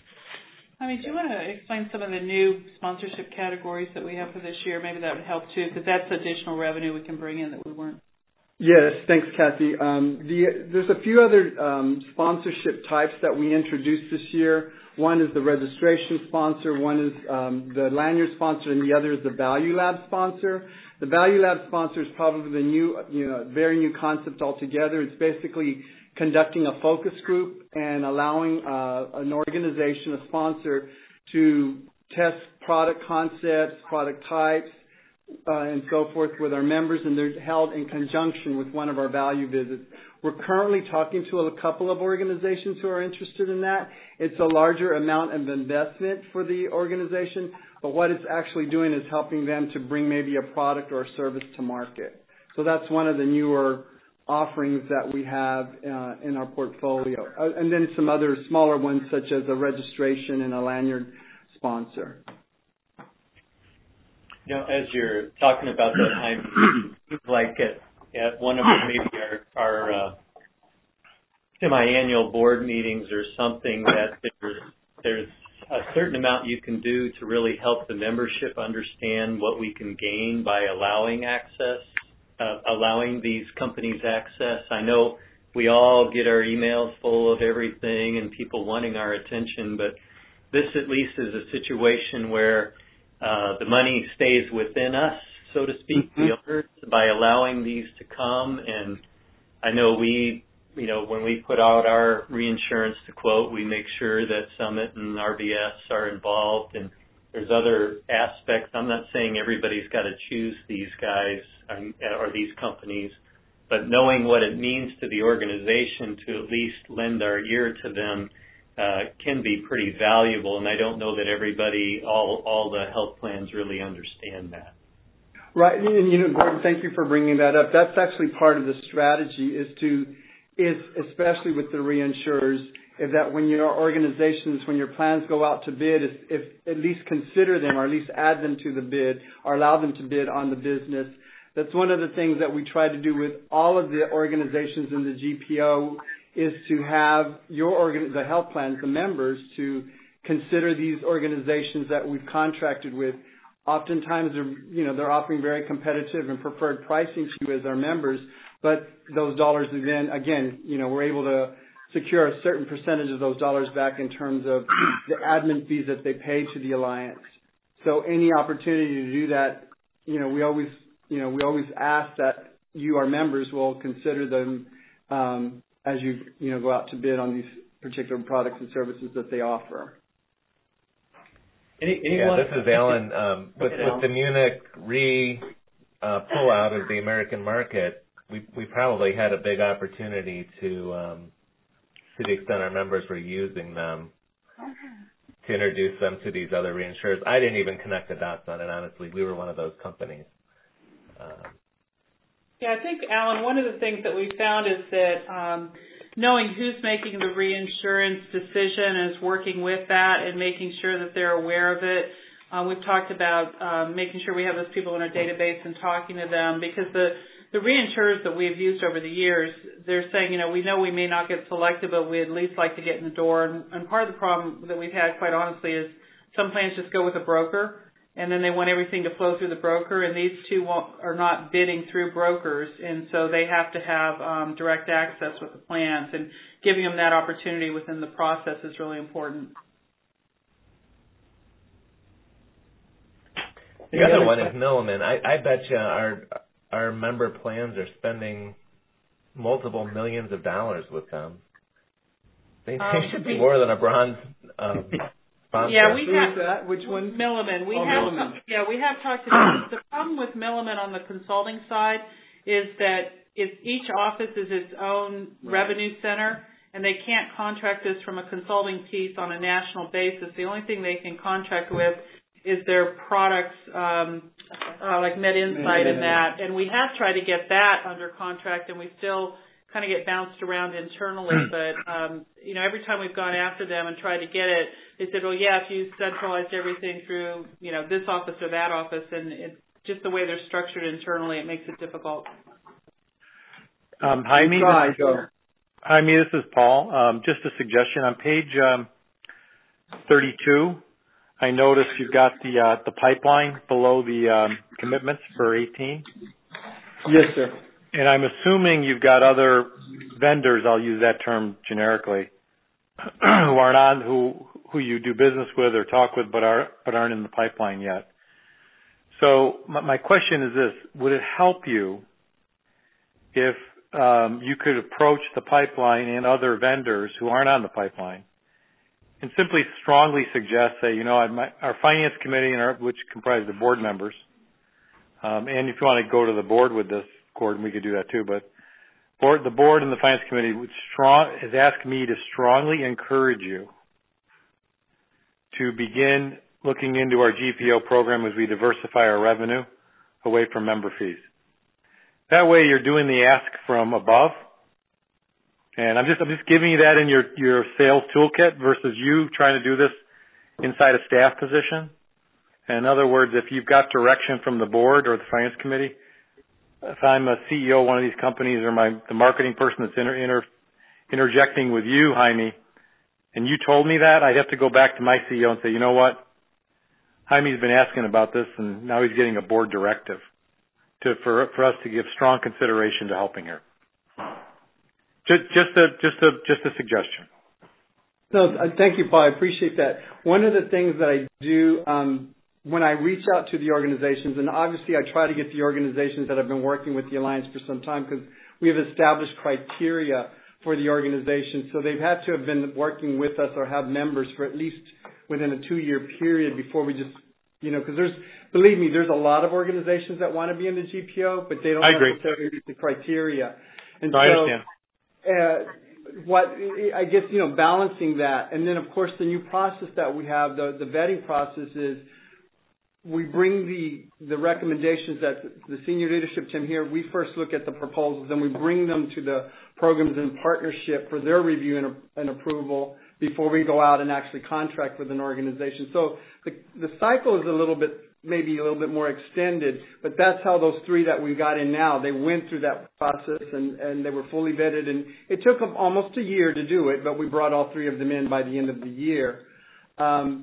Jaime, do you want to explain some of the new sponsorship categories that we have for this year? Maybe that would help too, because that's additional revenue we can bring in that we weren't. Yes, thanks, Kathy. Um, the, there's a few other um, sponsorship types that we introduced this year. One is the registration sponsor, one is um, the lanyard sponsor, and the other is the Value Lab sponsor. The Value Lab sponsor is probably the new, you know, very new concept altogether. It's basically conducting a focus group and allowing uh, an organization, a sponsor, to test product concepts, product types, uh, and so forth with our members, and they're held in conjunction with one of our value visits. We're currently talking to a couple of organizations who are interested in that. It's a larger amount of investment for the organization, but what it's actually doing is helping them to bring maybe a product or a service to market. So that's one of the newer offerings that we have uh, in our portfolio. Uh, and then some other smaller ones such as a registration and a lanyard sponsor. You know, as you're talking about that, I'm like at, at one of the, maybe our, our uh, semi-annual board meetings or something that there's, there's a certain amount you can do to really help the membership understand what we can gain by allowing access, uh, allowing these companies access. I know we all get our emails full of everything and people wanting our attention, but this at least is a situation where uh, the money stays within us, so to speak, mm-hmm. the owners, by allowing these to come. And I know we, you know, when we put out our reinsurance to quote, we make sure that Summit and R B S are involved, and there's other aspects. I'm not saying everybody's got to choose these guys or, or these companies, but knowing what it means to the organization to at least lend our ear to them uh, can be pretty valuable, and I don't know that everybody, all, all the health plans really understand that. Right, and you know, Gordon, thank you for bringing that up. That's actually part of the strategy is to, is especially with the reinsurers, is that when your organizations, when your plans go out to bid, if, if at least consider them or at least add them to the bid or allow them to bid on the business. That's one of the things that we try to do with all of the organizations in the G P O is to have your organ, the health plans, the members, to consider these organizations that we've contracted with. Oftentimes, they're, you know, they're offering very competitive and preferred pricing to you as our members, but those dollars then, again, you know, we're able to secure a certain percentage of those dollars back in terms of the admin fees that they pay to the alliance. So any opportunity to do that, you know, we always, you know, we always ask that you, our members, will consider them um, as you, you know, go out to bid on these particular products and services that they offer. Any, yeah, this is Alan. Um, with, with the Munich Re uh, pullout of the American market, we we probably had a big opportunity to, um, to the extent our members were using them, to introduce them to these other reinsurers. I didn't even connect the dots on it, honestly. We were one of those companies. Um, yeah, I think, Alan, one of the things that we found is that um, knowing who's making the reinsurance decision is working with that and making sure that they're aware of it. Uh, we've talked about um, making sure we have those people in our database and talking to them, because the, the reinsurers that we've used over the years, they're saying, you know, we know we may not get selected, but we'd at least like to get in the door. And, and part of the problem that we've had, quite honestly, is some plans just go with a broker, and then they want everything to flow through the broker, and these two won't, are not bidding through brokers, and so they have to have um, direct access with the plans, and giving them that opportunity within the process is really important. The other one is Milliman. I, I bet you our our member plans are spending multiple millions of dollars with them. They, um, they should be more than a bronze um, sponsor. Yeah, we have that. Which one? Milliman. We oh, have Milliman. yeah, we have talked to them. The problem with Milliman on the consulting side is that it's, each office is its own right. revenue center, and they can't contract us from a consulting piece on a national basis. The only thing they can contract with is their products, um, uh, like MedInsight and that. And we have tried to get that under contract, and we still kind of get bounced around internally. But, um, you know, every time we've gone after them and tried to get it, they said, well, yeah, if you centralized everything through, you know, this office or that office, and it's just the way they're structured internally, it makes it difficult. Um, Jaime, this, Jaime, this is Paul. Um, just a suggestion. On page um, thirty-two, I noticed you've got the uh, the pipeline below the um, commitments for eighteen. Yes, sir. And I'm assuming you've got other vendors, I'll use that term generically, who aren't on, who who you do business with or talk with but are but aren't in the pipeline yet. So my, my question is this: would it help you if um, you could approach the pipeline and other vendors who aren't on the pipeline and simply strongly suggest, say, you know, my, our finance committee, and our, which comprise the board members, um, and if you want to go to the board with this, Gordon, we could do that too, but board, the board and the finance committee would strong, has asked me to strongly encourage you to begin looking into our G P O program as we diversify our revenue away from member fees. That way you're doing the ask from above. And I'm just, I'm just giving you that in your, your sales toolkit versus you trying to do this inside a staff position. And in other words, if you've got direction from the board or the finance committee, if I'm a C E O of one of these companies or my, the marketing person that's inter, inter, interjecting with you, Jaime, and you told me that, I'd have to go back to my C E O and say, you know what? Jaime's been asking about this and now he's getting a board directive to, for, for us to give strong consideration to helping her. Just, just a, just a, just a suggestion. No, thank you, Paul. I appreciate that. One of the things that I do um, when I reach out to the organizations, and obviously I try to get the organizations that have been working with the Alliance for some time because we have established criteria for the organization. So they've had to have been working with us or have members for at least within a two-year period before we just, you know, because there's, believe me, there's a lot of organizations that want to be in the G P O, but they don't necessarily meet the criteria. And no, so, I understand. Uh, what I guess, you know, balancing that, and then of course the new process that we have, the, the vetting process is we bring the the recommendations that the senior leadership team here, we first look at the proposals, then we bring them to the programs in partnership for their review and, and approval before we go out and actually contract with an organization. So the the cycle is a little bit, maybe a little bit more extended, but that's how those three that we got in now, they went through that process and, and they were fully vetted, and it took them almost a year to do it, but we brought all three of them in by the end of the year. Um,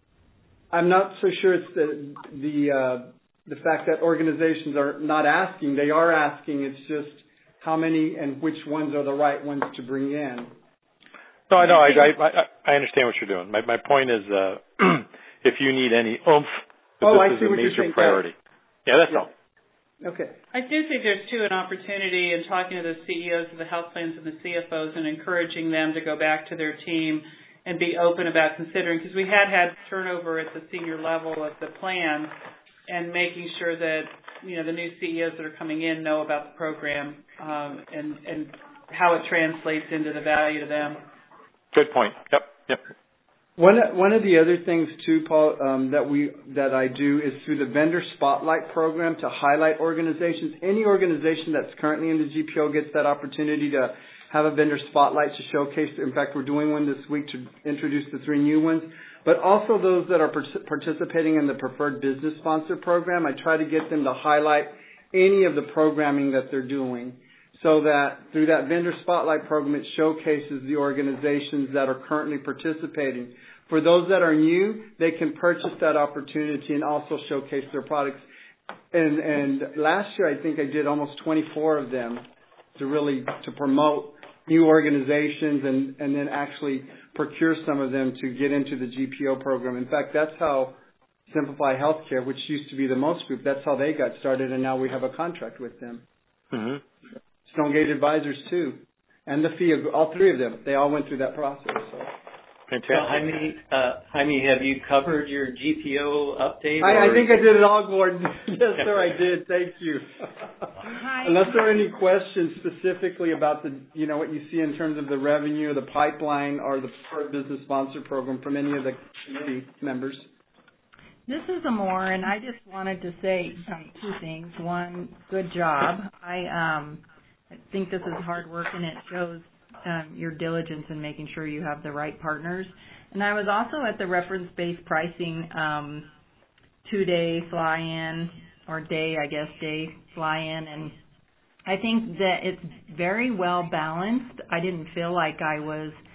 I'm not so sure it's the the uh, the fact that organizations are not asking. They are asking. It's just how many and which ones are the right ones to bring in. No, I know. I, I, I understand what you're doing. My, my point is, uh, if you need any oomph, oh, this I is see a what major you're saying. priority. Yeah, that's yeah. all. Okay. I do think there's, too, an opportunity in talking to the C E Os of the health plans and the C F Os and encouraging them to go back to their team and be open about considering, because we had had turnover at the senior level of the plan, and making sure that, you know, the new C E Os that are coming in know about the program um, and, and how it translates into the value to them. Good point. Yep, yep. One one of the other things too, Paul, um, that we that I do is through the vendor spotlight program to highlight organizations. Any organization that's currently in the G P O gets that opportunity to have a vendor spotlight to showcase. In fact, we're doing one this week to introduce the three new ones. But also those that are participating in the preferred business sponsor program, I try to get them to highlight any of the programming that they're doing, so that through that vendor spotlight program, it showcases the organizations that are currently participating. For those that are new, they can purchase that opportunity and also showcase their products. And, and last year, I think I did almost twenty-four of them to really to promote new organizations and, and then actually procure some of them to get into the G P O program. In fact, that's how Simplify Healthcare, which used to be the Most Group, that's how they got started, and now we have a contract with them. Mm-hmm. Stonegate Advisors too, and the fee of all three of them. They all went through that process. So. Fantastic. So, Jaime, uh, Jaime, have you covered your G P O update? I, I think I did it all, Gordon. Yes, sir, I did. Thank you. Hi. Unless there are any questions specifically about the, you know, what you see in terms of the revenue, the pipeline, or the business sponsor program from any of the committee members. This is Amor, and I just wanted to say um, two things. One, good job. I um, I think this is hard work, and it shows um, your diligence in making sure you have the right partners. And I was also at the reference-based pricing um, two-day fly-in, or day, I guess, day fly-in, and I think that it's very well balanced. I didn't feel like I was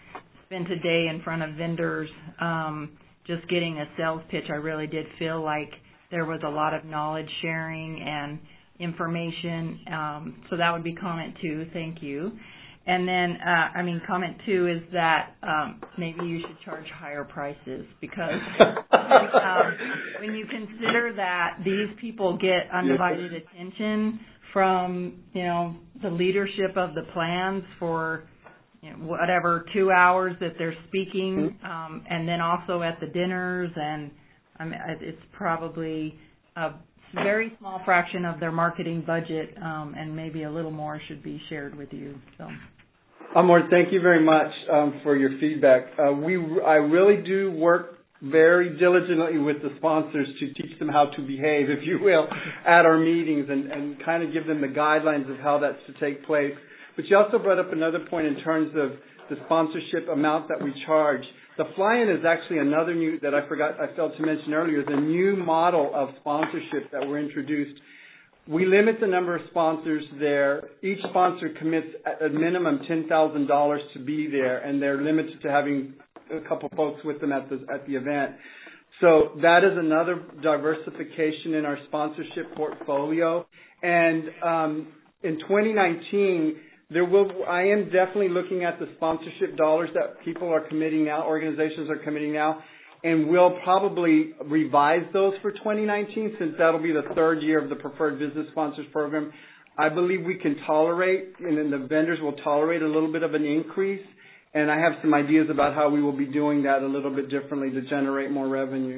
spent a day in front of vendors um, just getting a sales pitch, I really did feel like there was a lot of knowledge sharing and information. Um, so that would be comment two. Thank you. And then, uh, I mean, comment two is that um, maybe you should charge higher prices because um, when you consider that these people get undivided attention from, you know, the leadership of the plans for, you know, whatever two hours that they're speaking, um, and then also at the dinners, and I mean, it's probably a very small fraction of their marketing budget, um, and maybe a little more should be shared with you. So. Amor, thank you very much um, for your feedback. Uh, we, I really do work very diligently with the sponsors to teach them how to behave, if you will, at our meetings and, and kind of give them the guidelines of how that's to take place. But you also brought up another point in terms of the sponsorship amount that we charge. The fly-in is actually another new, that I forgot, I failed to mention earlier, the new model of sponsorship that were introduced. We limit the number of sponsors there. Each sponsor commits at a minimum ten thousand dollars to be there, and they're limited to having a couple folks with them at the at the event. So that is another diversification in our sponsorship portfolio. And um, in twenty nineteen, there will I am definitely looking at the sponsorship dollars that people are committing now, organizations are committing now. And we'll probably revise those for twenty nineteen since that'll be the third year of the Preferred Business Sponsors Program. I believe we can tolerate, and then the vendors will tolerate a little bit of an increase. And I have some ideas about how we will be doing that a little bit differently to generate more revenue.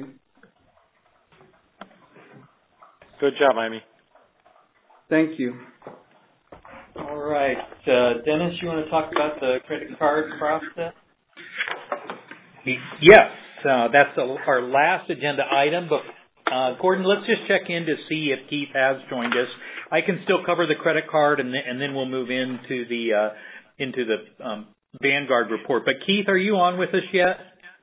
Good job, Amy. Thank you. All right. Uh, Dennis, you want to talk about the credit card process? Yes. Uh, that's the, our last agenda item. But uh, Gordon, let's just check in to see if Keith has joined us. I can still cover the credit card, and, th- and then we'll move into the uh, into the um, Vanguard report. But Keith, are you on with us yet?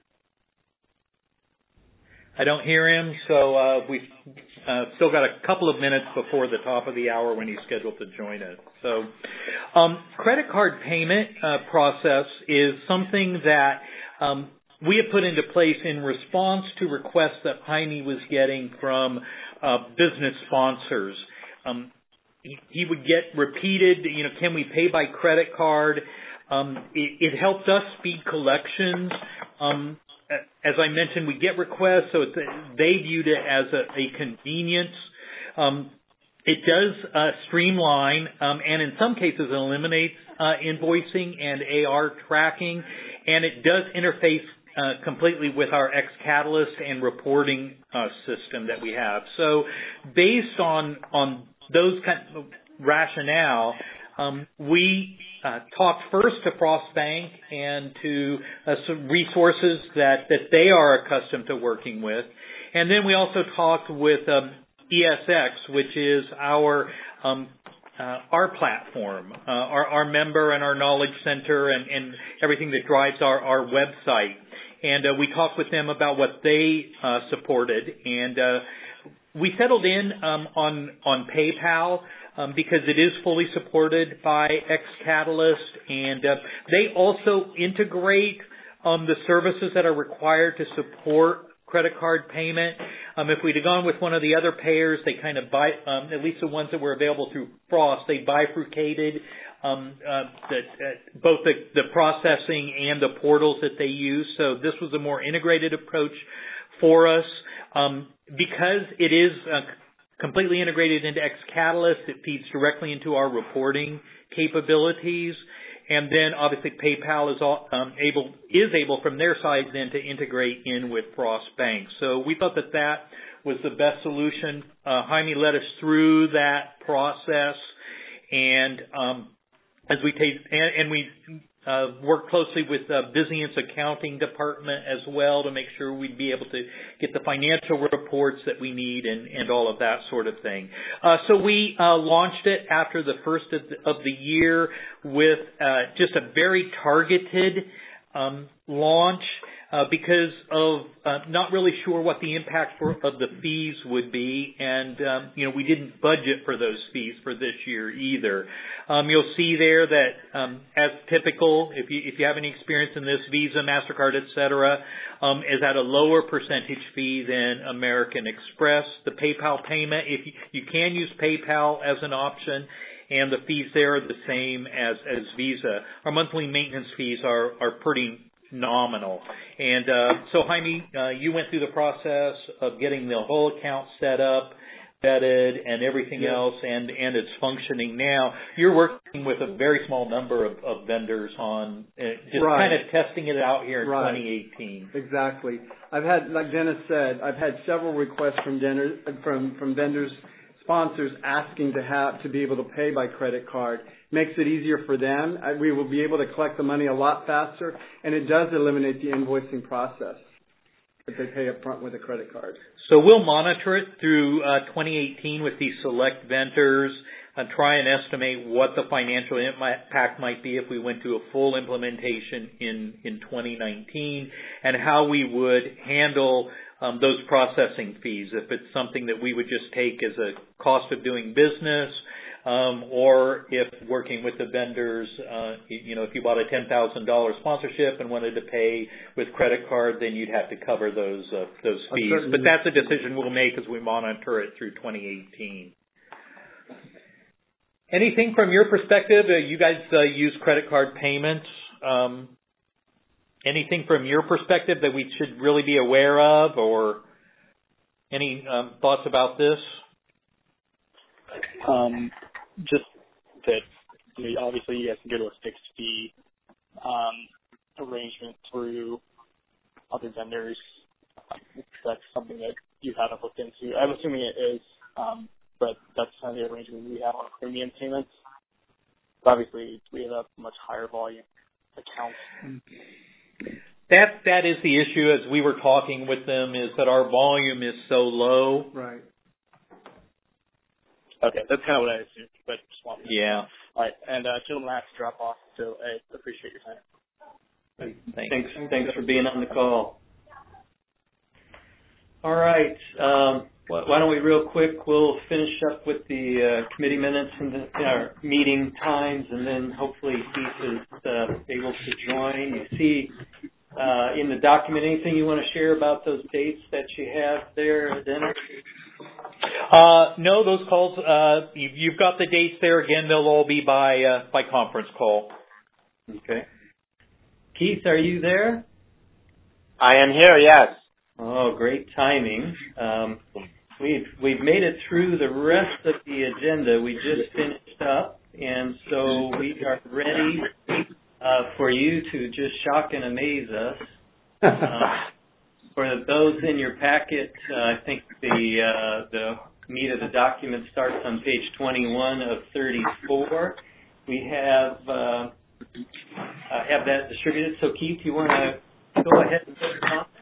I don't hear him, so uh, we've uh, still got a couple of minutes before the top of the hour when he's scheduled to join us. So, um, credit card payment uh, process is something that um, we have put into place in response to requests that Jaime was getting from uh, business sponsors. Um, he, he would get repeated, you know, can we pay by credit card? Um, it, it helped us speed collections. Um, as I mentioned, we get requests, so it's, they viewed it as a, a convenience. Um, it does uh, streamline um, and in some cases eliminates uh, invoicing and A R tracking, and it does interface Uh, completely with our xCatalyst and reporting uh, system that we have. So based on on those kind of rationale, um, we uh, talked first to Frost Bank and to uh, some resources that, that they are accustomed to working with. And then we also talked with um, E S X, which is our um, Uh, our platform, uh, our, our member and our knowledge center and, and everything that drives our, our website. And uh, we talked with them about what they uh, supported. And uh, we settled in um, on, on PayPal um, because it is fully supported by xCatalyst. And uh, they also integrate um, the services that are required to support credit card payment. Um, if we'd have gone with one of the other payers, they kind of buy, um, at least the ones that were available through Frost, they bifurcated um, uh, the, uh, both the, the processing and the portals that they use. So this was a more integrated approach for us. Um, because it is uh, completely integrated into xCatalyst, it feeds directly into our reporting capabilities. And then obviously PayPal is all, um, able is able from their side then to integrate in with Frost Bank. So we thought that that was the best solution. Uh, Jaime led us through that process, and um, as we take and, and we uh, worked closely with uh, Busiant's accounting department as well to make sure we'd be able to get the financial reports that we need and, and all of that sort of thing. Uh, so we uh, launched it after the first of the, of the year with uh, just a very targeted um, launch. uh, because of uh, not really sure what the impact for, of the fees would be, and um, you know we didn't budget for those fees for this year either. Um, you'll see there that, um, as typical, if you if you have any experience in this, Visa, MasterCard, et cetera, um, is at a lower percentage fee than American Express. The PayPal payment, if you, you can use PayPal as an option, and the fees there are the same as, as Visa. Our monthly maintenance fees are, are pretty nominal. And uh, so, Jaime, uh, you went through the process of getting the whole account set up, vetted, and everything yeah. else, and, and it's functioning now. You're working with a very small number of, of vendors on uh, just right. kind of testing it out here in right. twenty eighteen. Exactly. I've had, like Dennis said, I've had several requests from vendors, from, from vendors, sponsors asking to have to be able to pay by credit card. Makes it easier for them. I, we will be able to collect the money a lot faster, and it does eliminate the invoicing process if they pay up front with a credit card. So we'll monitor it through uh, twenty eighteen with these select vendors and try and estimate what the financial impact might be if we went to a full implementation in, in twenty nineteen, and how we would handle um, those processing fees, if it's something that we would just take as a cost of doing business, um, or if working with the vendors, uh, you know, if you bought a ten thousand dollars sponsorship and wanted to pay with credit card, then you'd have to cover those uh, those fees. But that's a decision we'll make as we monitor it through twenty eighteen. Anything from your perspective? Uh, you guys uh, use credit card payments. Um, anything from your perspective that we should really be aware of, or any um, thoughts about this? Um, just that, you know, obviously you guys can go to a fixed fee um, arrangement through other vendors. That's something that you haven't looked into. I'm assuming it is, um, but that's kind of the arrangement we have on premium payments. But obviously, we have a much higher volume account. That that is the issue. As we were talking with them, is that our volume is so low. Right. Okay, that's kind of what I assumed, but just wanted to Yeah. All right, and uh, gentlemen, I have to drop off, so I appreciate your time. Thanks. Thanks, thanks for being on the call. All right. Um, why don't we real quick, we'll finish up with the uh, committee minutes and the, our meeting times, and then hopefully Keith is uh, able to join. You see uh, in the document anything you want to share about those dates that you have there, Dennis? Uh, no, those calls, uh, you, you've got the dates there. Again, they'll all be by uh, by conference call. Okay. Keith, are you there? I am here, yes. Oh, great timing. Um, we've we've made it through the rest of the agenda. We just finished up, and so we are ready uh, for you to just shock and amaze us. Uh, for those in your packet, uh, I think the uh, the meat of the document starts on page twenty-one of thirty-four. We have uh, uh, have that distributed. So, Keith, you want to go ahead and put it on?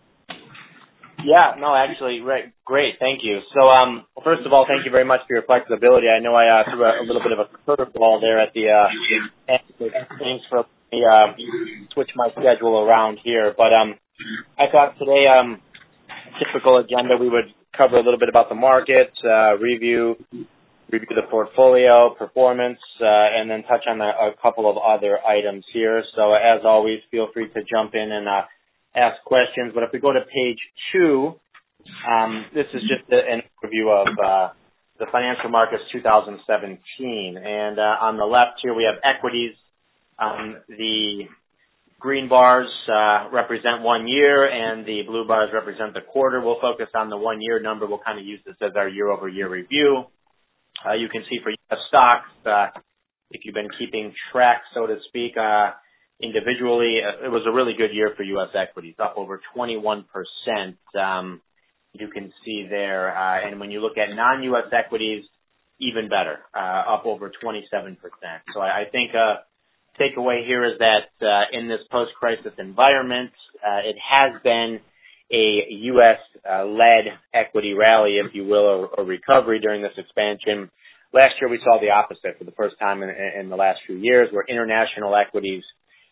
Yeah, no, actually, right, great, thank you. So, um, first of all, thank you very much for your flexibility. I know I uh, threw a, a little bit of a curveball there at the uh, end. Thanks for me uh, switch my schedule around here. But um, I thought today, um, typical agenda, we would cover a little bit about the market, uh, review, review the portfolio, performance, uh, and then touch on a, a couple of other items here. So, as always, feel free to jump in and uh, ask questions. But if we go to page two, um, this is just a, an overview of uh, the financial markets two thousand seventeen. And uh, on the left here, we have equities. Um, the green bars uh, represent one year, and the blue bars represent the quarter. We'll focus on the one-year number. We'll kind of use this as our year-over-year review. Uh, you can see for U S stocks, uh, if you've been keeping track, so to speak, uh, individually, it was a really good year for U S equities, up over twenty-one percent. Um, you can see there. Uh, and when you look at non-U S equities, even better, uh, up over twenty-seven percent. So I, I think a takeaway here is that uh, in this post-crisis environment, uh, it has been a U S-led uh, equity rally, if you will, or, or recovery during this expansion. Last year, we saw the opposite for the first time in, in the last few years, where international equities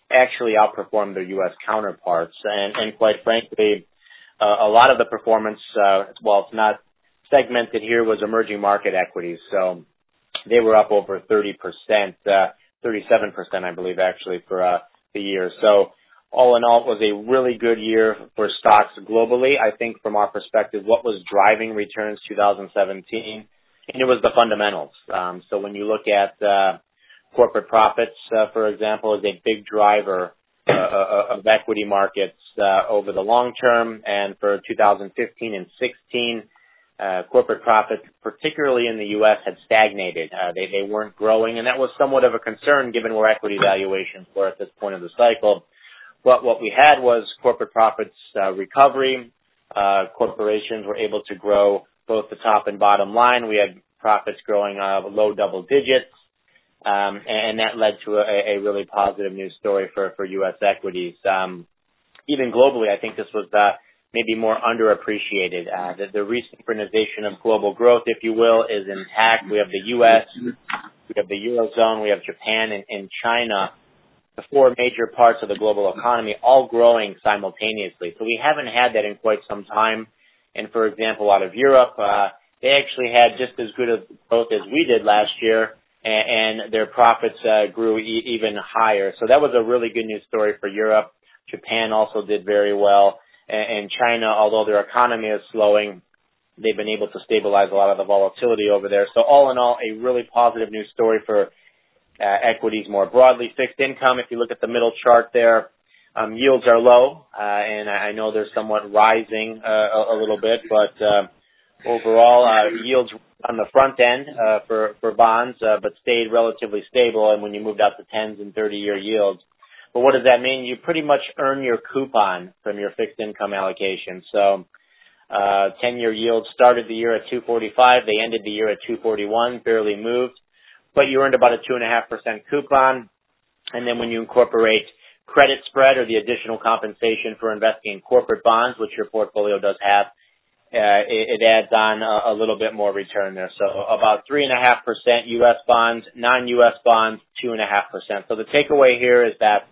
actually outperformed their U S counterparts. And, and quite frankly, uh, a lot of the performance, uh, well, it's not segmented here, was emerging market equities. So they were up over thirty percent, uh, thirty-seven percent, I believe, actually, for uh, the year. So all in all, it was a really good year for stocks globally. I think from our perspective, what was driving returns two thousand seventeen, and it was the fundamentals. Um, so when you look at uh, corporate profits, uh, for example, is a big driver uh, of equity markets uh, over the long term. And for two thousand fifteen and sixteen, uh, corporate profits, particularly in the U S, had stagnated. Uh, they, they weren't growing, and that was somewhat of a concern given where equity valuations were at this point of the cycle. But what we had was corporate profits uh, recovery. Uh, corporations were able to grow both the top and bottom line. We had profits growing uh, low double digits. Um, and that led to a, a really positive news story for, for U S equities. Um, even globally, I think this was uh, maybe more underappreciated. Uh, the, the resynchronization of global growth, if you will, is intact. We have the U S, we have the Eurozone, we have Japan and, and China, the four major parts of the global economy, all growing simultaneously. So we haven't had that in quite some time. And for example, out of Europe, uh, they actually had just as good a growth as we did last year, and their profits uh, grew e- even higher. So that was a really good news story for Europe. Japan also did very well. And China, although their economy is slowing, they've been able to stabilize a lot of the volatility over there. So all in all, a really positive news story for uh, equities more broadly. Fixed income, if you look at the middle chart there, um, yields are low, uh, and I know they're somewhat rising uh, a, a little bit, but uh, overall, uh, yields on the front end uh, for, for bonds, uh, but stayed relatively stable, and when you moved out to tens and thirty-year yields. But what does that mean? You pretty much earn your coupon from your fixed income allocation. So uh, ten-year yields started the year at two forty-five. They ended the year at two forty-one, barely moved. But you earned about a two point five percent coupon. And then when you incorporate credit spread or the additional compensation for investing in corporate bonds, which your portfolio does have, Uh, it, it adds on a, a little bit more return there. So about three point five percent U S bonds, non-U S bonds, two point five percent. So the takeaway here is that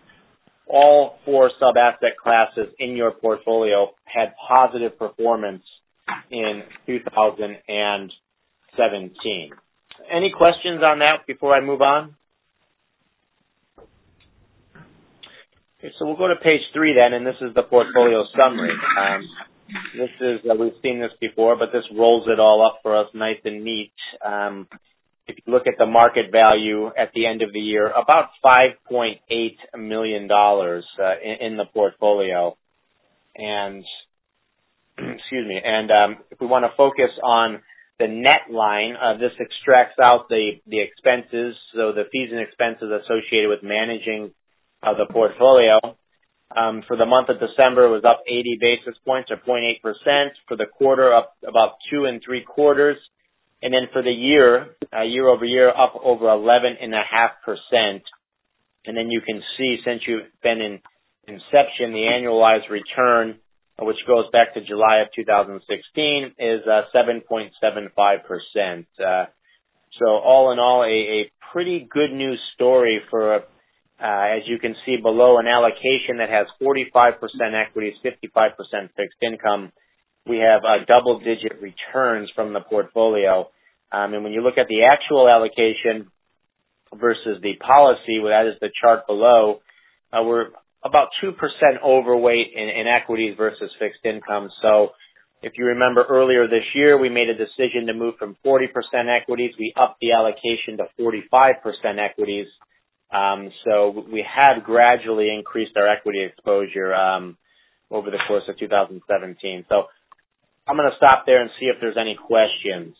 all four sub-asset classes in your portfolio had positive performance in two thousand seventeen. Any questions on that before I move on? Okay, so we'll go to page three then, and this is the portfolio summary. Um, This is, uh, we've seen this before, but this rolls it all up for us nice and neat. Um, if you look at the market value at the end of the year, about five point eight million dollars uh, in, in the portfolio. And, excuse me, and um, if we want to focus on the net line, uh, this extracts out the, the expenses, so the fees and expenses associated with managing uh, the portfolio. Um, for the month of December, it was up eighty basis points, or zero point eight percent. For the quarter, up about two and three quarters. And then for the year, uh, year over year, up over eleven and a half percent. And then you can see, since you've been in inception, the annualized return, which goes back to July of two thousand sixteen, is uh, seven point seven five percent. Uh, so all in all, a, a pretty good news story for a Uh, as you can see below, an allocation that has forty-five percent equities, fifty-five percent fixed income. We have uh, double-digit returns from the portfolio. Um, and when you look at the actual allocation versus the policy, well, that is the chart below, uh, we're about two percent overweight in, in equities versus fixed income. So if you remember earlier this year, we made a decision to move from forty percent equities. We upped the allocation to forty-five percent equities. Um, so we have gradually increased our equity exposure um, over the course of two thousand seventeen. So I'm going to stop there and see if there's any questions.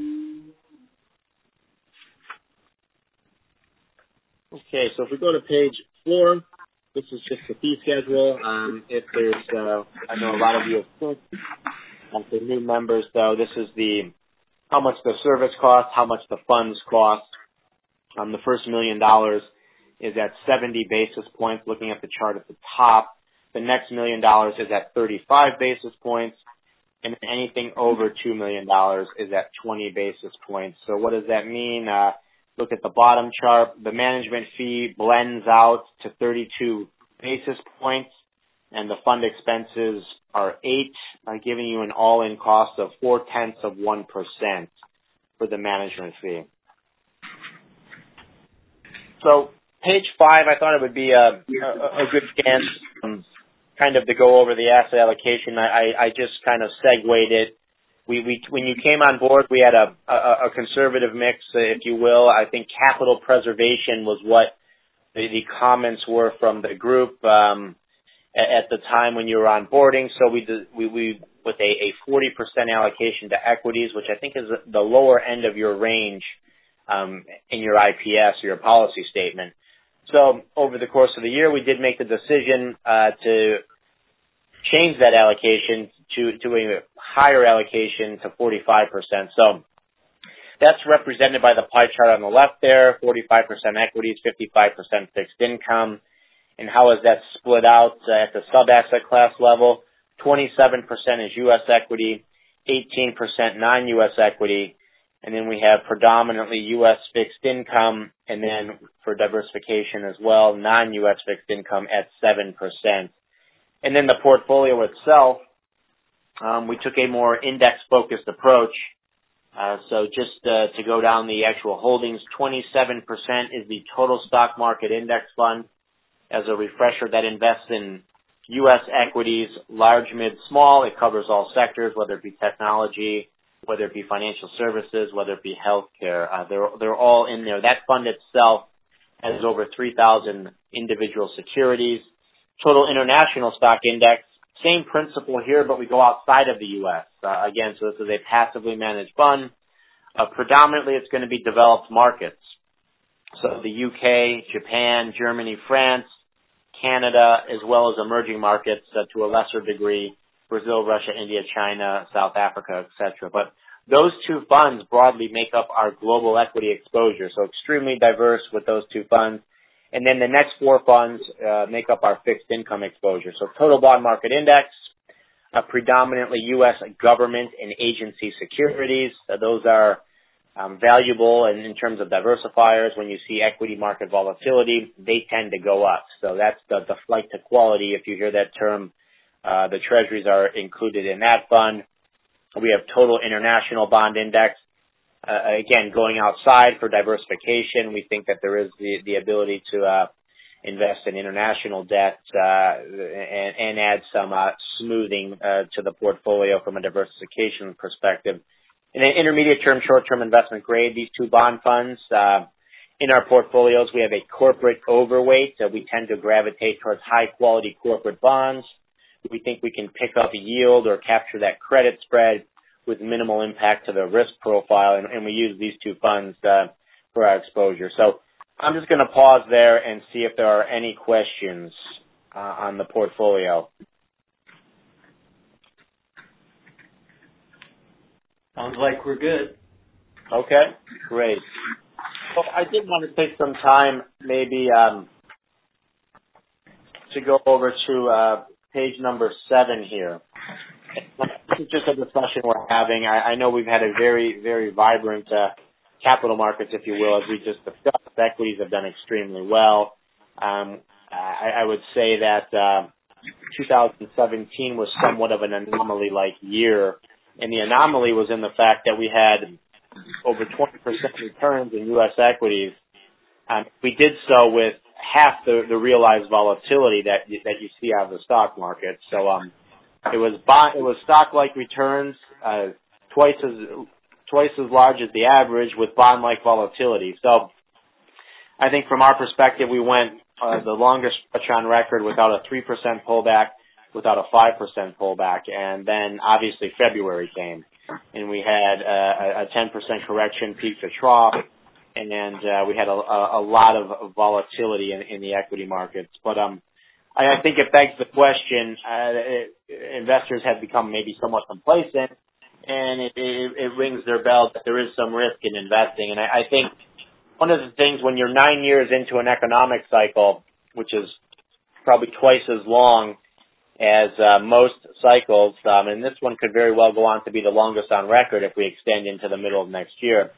Okay, so if we go to page four, this is just the fee schedule. Um, if there's, uh, I know a lot of you have put, and for new members, though, this is the how much the service costs, how much the funds cost. Um, the first million dollars is at seventy basis points, looking at the chart at the top. The next million dollars is at thirty-five basis points, and anything over two million dollars is at twenty basis points. So what does that mean? Uh, look at the bottom chart, the management fee blends out to thirty-two basis points, and the fund expenses are eight, uh, giving you an all-in cost of four-tenths of one percent for the management fee. So page five, I thought it would be a, a, a good chance um, kind of to go over the asset allocation. I, I just kind of segued it. We, we, when you came on board, we had a, a, a conservative mix, if you will. I think capital preservation was what the, the comments were from the group um, at, at the time when you were onboarding. So we, did, we, we with a, a forty percent allocation to equities, which I think is the lower end of your range um, in your I P S or your policy statement. So over the course of the year, we did make the decision uh, to change that allocation to, to a higher allocation to forty-five percent. So that's represented by the pie chart on the left there, forty-five percent equities, fifty-five percent fixed income. And how is that split out uh, at the sub-asset class level? twenty-seven percent is U S equity, eighteen percent non-U S equity, and then we have predominantly U S fixed income, and then for diversification as well, non-U S fixed income at seven percent. And then the portfolio itself, um, we took a more index-focused approach. Uh, so just uh, to go down the actual holdings, twenty-seven percent is the total stock market index fund. As a refresher, that invests in U S equities, large, mid, small. It covers all sectors, whether it be technology, whether it be financial services, whether it be healthcare. Uh, they're, they're all in there. That fund itself has over three thousand individual securities. Total International Stock Index, same principle here, but we go outside of the U S. Uh, again, so this is a passively managed fund. Uh, predominantly, it's going to be developed markets. So the U K, Japan, Germany, France, Canada, as well as emerging markets uh, to a lesser degree, Brazil, Russia, India, China, South Africa, et cetera. But those two funds broadly make up our global equity exposure, so extremely diverse with those two funds. And then the next four funds uh, make up our fixed income exposure. So total bond market index, uh, predominantly U S government and agency securities. Uh, those are um, valuable and in terms of diversifiers. When you see equity market volatility, they tend to go up. So that's the, the flight to quality. If you hear that term, uh, the treasuries are included in that fund. We have total international bond index. Uh, again, going outside for diversification, we think that there is the, the ability to uh, invest in international debt uh, and, and add some uh, smoothing uh, to the portfolio from a diversification perspective. And then intermediate term, short-term investment grade, these two bond funds, uh, in our portfolios, we have a corporate overweight. So we tend to gravitate towards high-quality corporate bonds. We think we can pick up a yield or capture that credit spread with minimal impact to the risk profile, and, and we use these two funds uh, for our exposure. So I'm just going to pause there and see if there are any questions uh, on the portfolio. Sounds like we're good. Okay, great. So I did want to take some time maybe um, to go over to uh, page number seven here. This is just a discussion we're having. I, I know we've had a very, very vibrant uh, capital markets, if you will, as we just discussed. Equities have done extremely well. Um, I, I would say that uh, two thousand seventeen was somewhat of an anomaly-like year, and the anomaly was in the fact that we had over twenty percent returns in U S equities. Um, we did so with half the, the realized volatility that that you see out of the stock market. So um, it was bond, it was stock-like returns, uh, twice as twice as large as the average with bond-like volatility. So I think from our perspective, we went uh, the longest stretch on record without a three percent pullback, without a five percent pullback, and then obviously February came, and we had uh, a ten percent correction peak to trough, and uh, we had a, a, a lot of volatility in, in the equity markets. But um, I, I think it begs the question, uh, it, investors have become maybe somewhat complacent, and it, it, it rings their bell that there is some risk in investing. And I, I think one of the things when you're nine years into an economic cycle, which is probably twice as long as uh, most cycles, um, and this one could very well go on to be the longest on record if we extend into the middle of next year.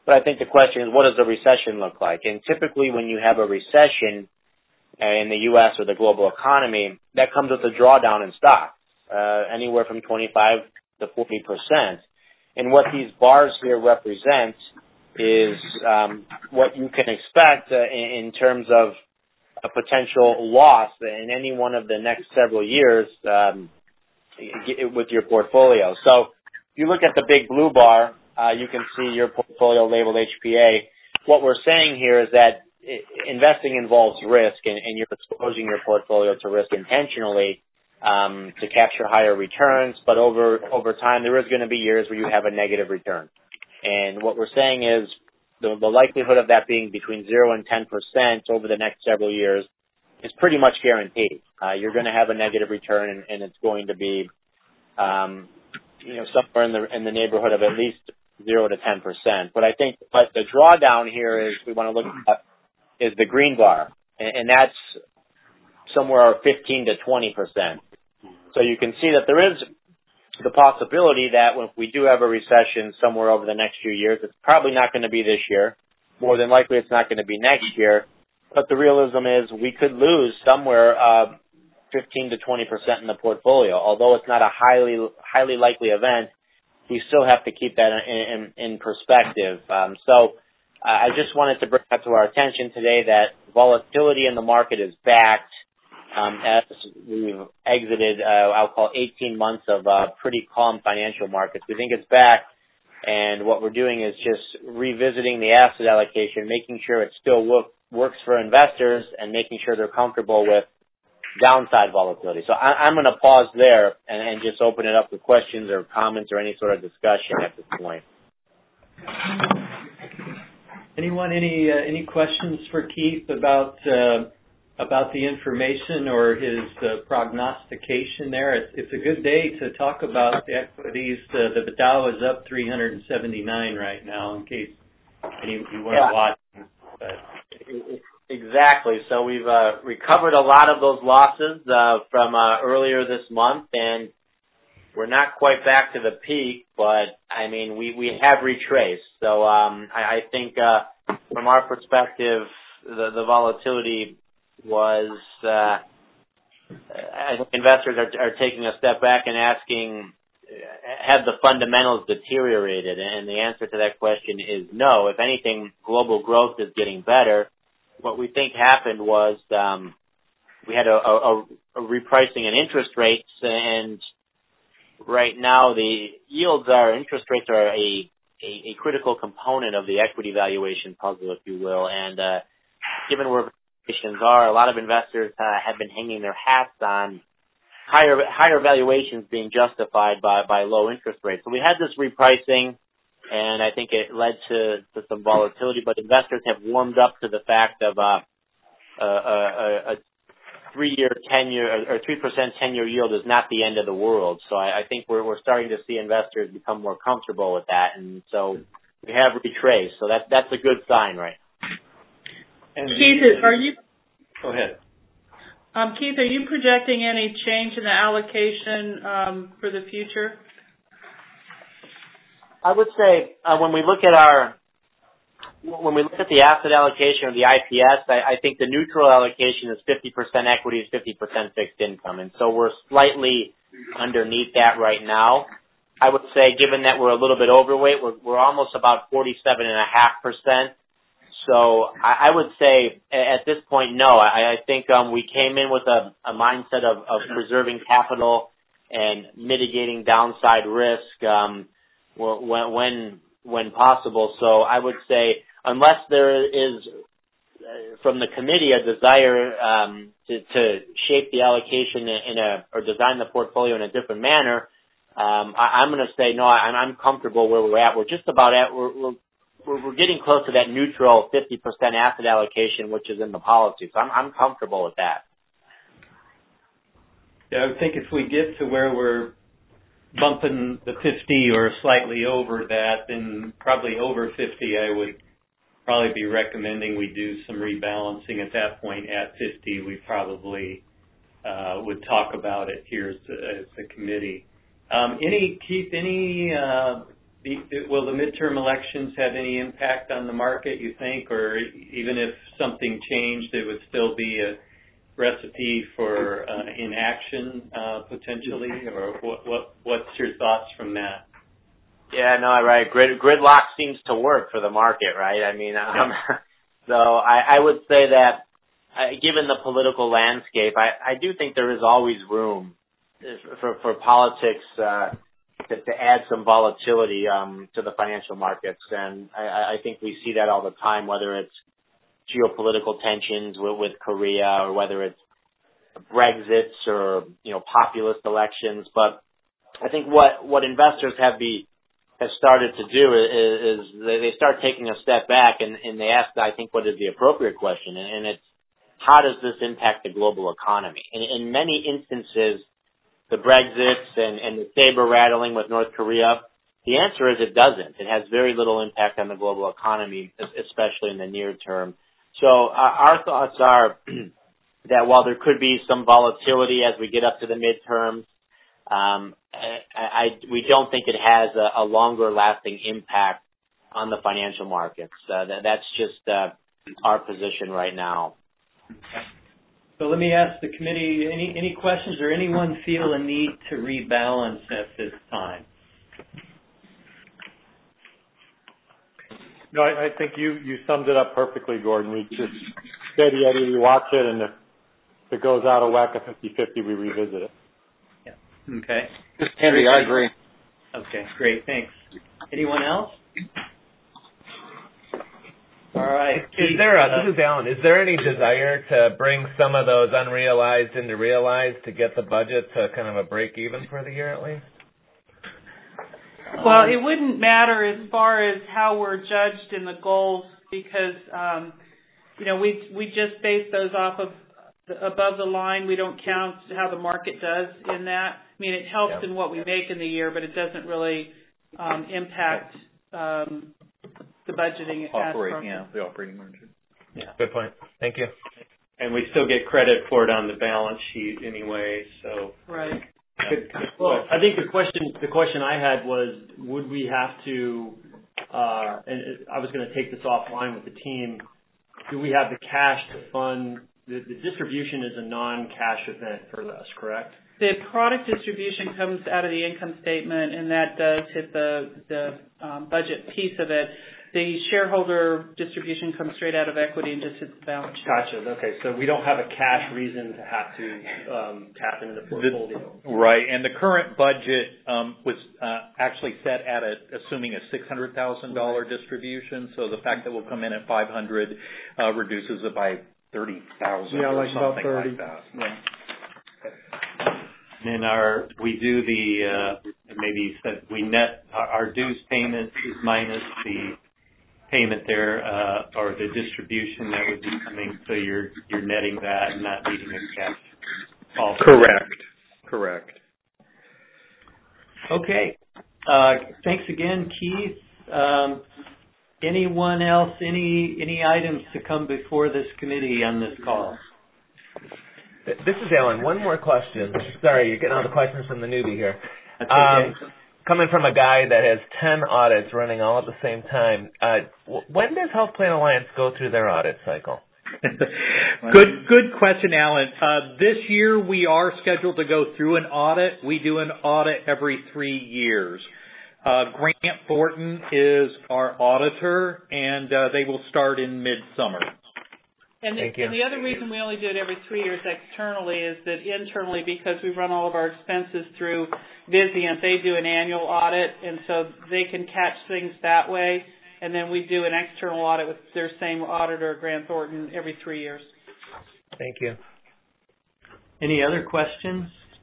But I think the question is, what does a recession look like? And typically when you have a recession in the U S or the global economy, that comes with a drawdown in stocks, uh, anywhere from twenty-five to forty percent. And what these bars here represent is um, what you can expect uh, in, in terms of a potential loss in any one of the next several years um, with your portfolio. So if you look at the big blue bar, uh, you can see your portfolio labeled H P A. What we're saying here is that investing involves risk, and, and you're exposing your portfolio to risk intentionally um, to capture higher returns. But over over time, there is going to be years where you have a negative return. And what we're saying is the, the likelihood of that being between zero and ten percent over the next several years is pretty much guaranteed. Uh, you're going to have a negative return, and, and it's going to be, um, you know, somewhere in the in the neighborhood of at least zero to ten percent. But I think, but the drawdown here is we want to look at is the green bar, and, and that's somewhere fifteen to twenty percent. So you can see that there is the possibility that if we do have a recession somewhere over the next few years, it's probably not going to be this year. More than likely, it's not going to be next year. But the realism is we could lose somewhere uh, fifteen to twenty percent in the portfolio. Although it's not a highly highly likely event, we still have to keep that in, in, in perspective. Um, so uh, I just wanted to bring that to our attention today that volatility in the market is backed. Um, as we've exited, uh, I'll call eighteen months of uh, pretty calm financial markets. We think it's back, and what we're doing is just revisiting the asset allocation, making sure it still work, works for investors, and making sure they're comfortable with downside volatility. So I, I'm going to pause there and, and just open it up for questions or comments or any sort of discussion at this point. Anyone, any uh, any questions for Keith about uh, about the information or his uh, prognostication there? It's, it's a good day to talk about the equities. Uh, the Dow is up three hundred seventy-nine right now, in case anyone Yeah. watching. But. Exactly. So we've uh, recovered a lot of those losses uh, from uh, earlier this month, and we're not quite back to the peak, but I mean we, we have retraced. So um, I, I think uh, from our perspective, the, the volatility was. Uh, I think investors are, are taking a step back and asking, have the fundamentals deteriorated? And the answer to that question is no. If anything, global growth is getting better. What we think happened was um, we had a, a, a repricing in interest rates, and right now the yields are, interest rates are a, a, a critical component of the equity valuation puzzle, if you will. And uh, given where valuations are, a lot of investors uh, have been hanging their hats on higher higher valuations being justified by, by low interest rates. So we had this repricing, and I think it led to, to some volatility, but investors have warmed up to the fact of uh, a, a, a three-year, ten-year, or three percent ten-year yield is not the end of the world. So I, I think we're, we're starting to see investors become more comfortable with that, and so we have retraced. So that, that's a good sign, right? And Keith, are you? Go ahead. Um, Keith, are you projecting any change in the allocation um, for the future? I would say uh, when we look at our when we look at the asset allocation or the I P S, I, I think the neutral allocation is fifty percent equities, fifty percent fixed income, and so we're slightly underneath that right now. I would say, given that we're a little bit overweight, we're, we're almost about forty-seven and a half percent. So I, I would say at this point, no. I, I think um, we came in with a, a mindset of, of preserving capital and mitigating downside risk. Um, When, when when possible. So I would say, unless there is, uh, from the committee, a desire um, to, to shape the allocation in a or design the portfolio in a different manner, um, I, I'm going to say no. I'm, I'm comfortable where we're at. We're just about at. We're we're, we're getting close to that neutral fifty percent asset allocation, which is in the policy. So I'm I'm comfortable with that. Yeah, I think if we get to where we're bumping the fifty or slightly over that, then probably over fifty, I would probably be recommending we do some rebalancing at that point. At fifty, we probably uh, would talk about it here as a, as a committee. Um, any, Keith, any uh, the, will the midterm elections have any impact on the market, you think, or even if something changed, it would still be a recipe for uh, inaction uh, potentially, or what, what? What's your thoughts from that? Yeah, no, right. Grid, gridlock seems to work for the market, right? I mean, um, so I, I would say that uh, given the political landscape, I, I do think there is always room for, for politics uh, to, to add some volatility um, to the financial markets, and I, I think we see that all the time, whether it's geopolitical tensions with, with Korea or whether it's Brexits or, you know, populist elections. But I think what, what investors have be have started to do is, is they start taking a step back and, and they ask, I think, what is the appropriate question, and it's how does this impact the global economy? And in many instances, the Brexits and, and the saber rattling with North Korea, the answer is it doesn't. It has very little impact on the global economy, especially in the near term. So uh, our thoughts are that while there could be some volatility as we get up to the midterms, Um, I, I, we don't think it has a, a longer lasting impact on the financial markets. Uh, that, that's just uh, our position right now. Okay. So let me ask the committee, any, any questions or anyone feel a need to rebalance at this time? No, I, I think you, you summed it up perfectly, Gordon. We just steady Eddie, we watch it, and if it goes out of whack at fifty-fifty, we revisit it. Okay. Henry, I agree. Okay, great. Thanks. Anyone else? All right. Is there a, this is Alan. Is there any desire to bring some of those unrealized into realized to get the budget to kind of a break even for the year at least? Well, it wouldn't matter as far as how we're judged in the goals because, um, you know, we we just base those off of the, above the line. We don't count how the market does in that. I mean, it helps yeah. in what we make in the year, but it doesn't really um, impact um, the budgeting operating, yeah, the operating margin. Yeah, good point. Thank you. And we still get credit for it on the balance sheet anyway. So right. Good, good well, I think the question the question I had was, would we have to? Uh, and I was going to take this offline with the team. Do we have the cash to fund the, the distribution? Is a non-cash event for us, correct? The product distribution comes out of the income statement, and that does hit the the um, budget piece of it. The shareholder distribution comes straight out of equity and just hits the balance sheet. Gotcha. Okay, so we don't have a cash reason to have to um, tap into the portfolio. The, right, and the current budget um, was uh, actually set at a, assuming a six hundred thousand dollars distribution. So the fact that we'll come in at five hundred uh, reduces it by thirty thousand yeah, or like something about thirty. like that. Yeah. And our we do the uh, maybe you said we net our, our dues payments is minus the payment there uh, or the distribution that would be coming, so you're you're netting that and not needing a cash call. Correct. Correct. Okay. Uh, thanks again, Keith. Um, anyone else? Any any items to come before this committee on this call? This is Alan. One more question. Sorry, you're getting all the questions from the newbie here. That's okay. Um, coming from a guy that has ten audits running all at the same time, uh, when does Health Plan Alliance go through their audit cycle? good good question, Alan. Uh, this year we are scheduled to go through an audit. We do an audit every three years. Uh, Grant Thornton is our auditor, and uh, they will start in midsummer. And the, and the other reason we only do it every three years externally is that internally, because we run all of our expenses through Vizient, they do an annual audit, and so they can catch things that way. And then we do an external audit with their same auditor, Grant Thornton, every three years. Thank you. Any other questions?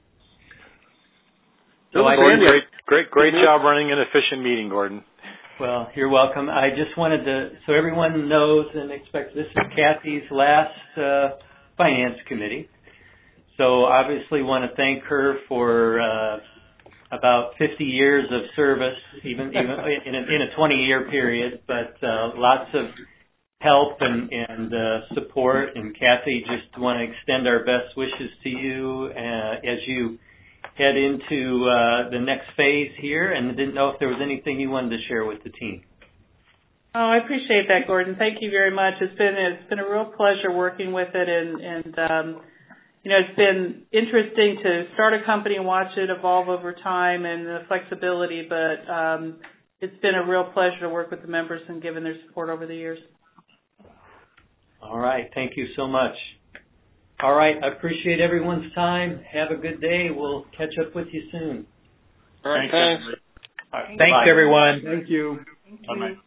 So Gordon, great, great, great job running an efficient meeting, Gordon. Well, you're welcome. I just wanted to, so everyone knows and expects, this is Kathy's last uh, finance committee. So obviously want to thank her for uh, about fifty years of service, even, even in, a, in a twenty-year period, but uh, lots of help and, and uh, support. And Kathy, just want to extend our best wishes to you uh, as you head into uh, the next phase here, and didn't know if there was anything you wanted to share with the team. Oh, I appreciate that, Gordon. Thank you very much. It's been it's been a real pleasure working with it, and and um, you know, it's been interesting to start a company and watch it evolve over time and the flexibility. But um, it's been a real pleasure to work with the members and given their support over the years. All right. Thank you so much. All right. I appreciate everyone's time. Have a good day. We'll catch up with you soon. All right. Thanks. Thanks. All right. Thanks, Bye. everyone. Thank you. Thank you. Bye-bye.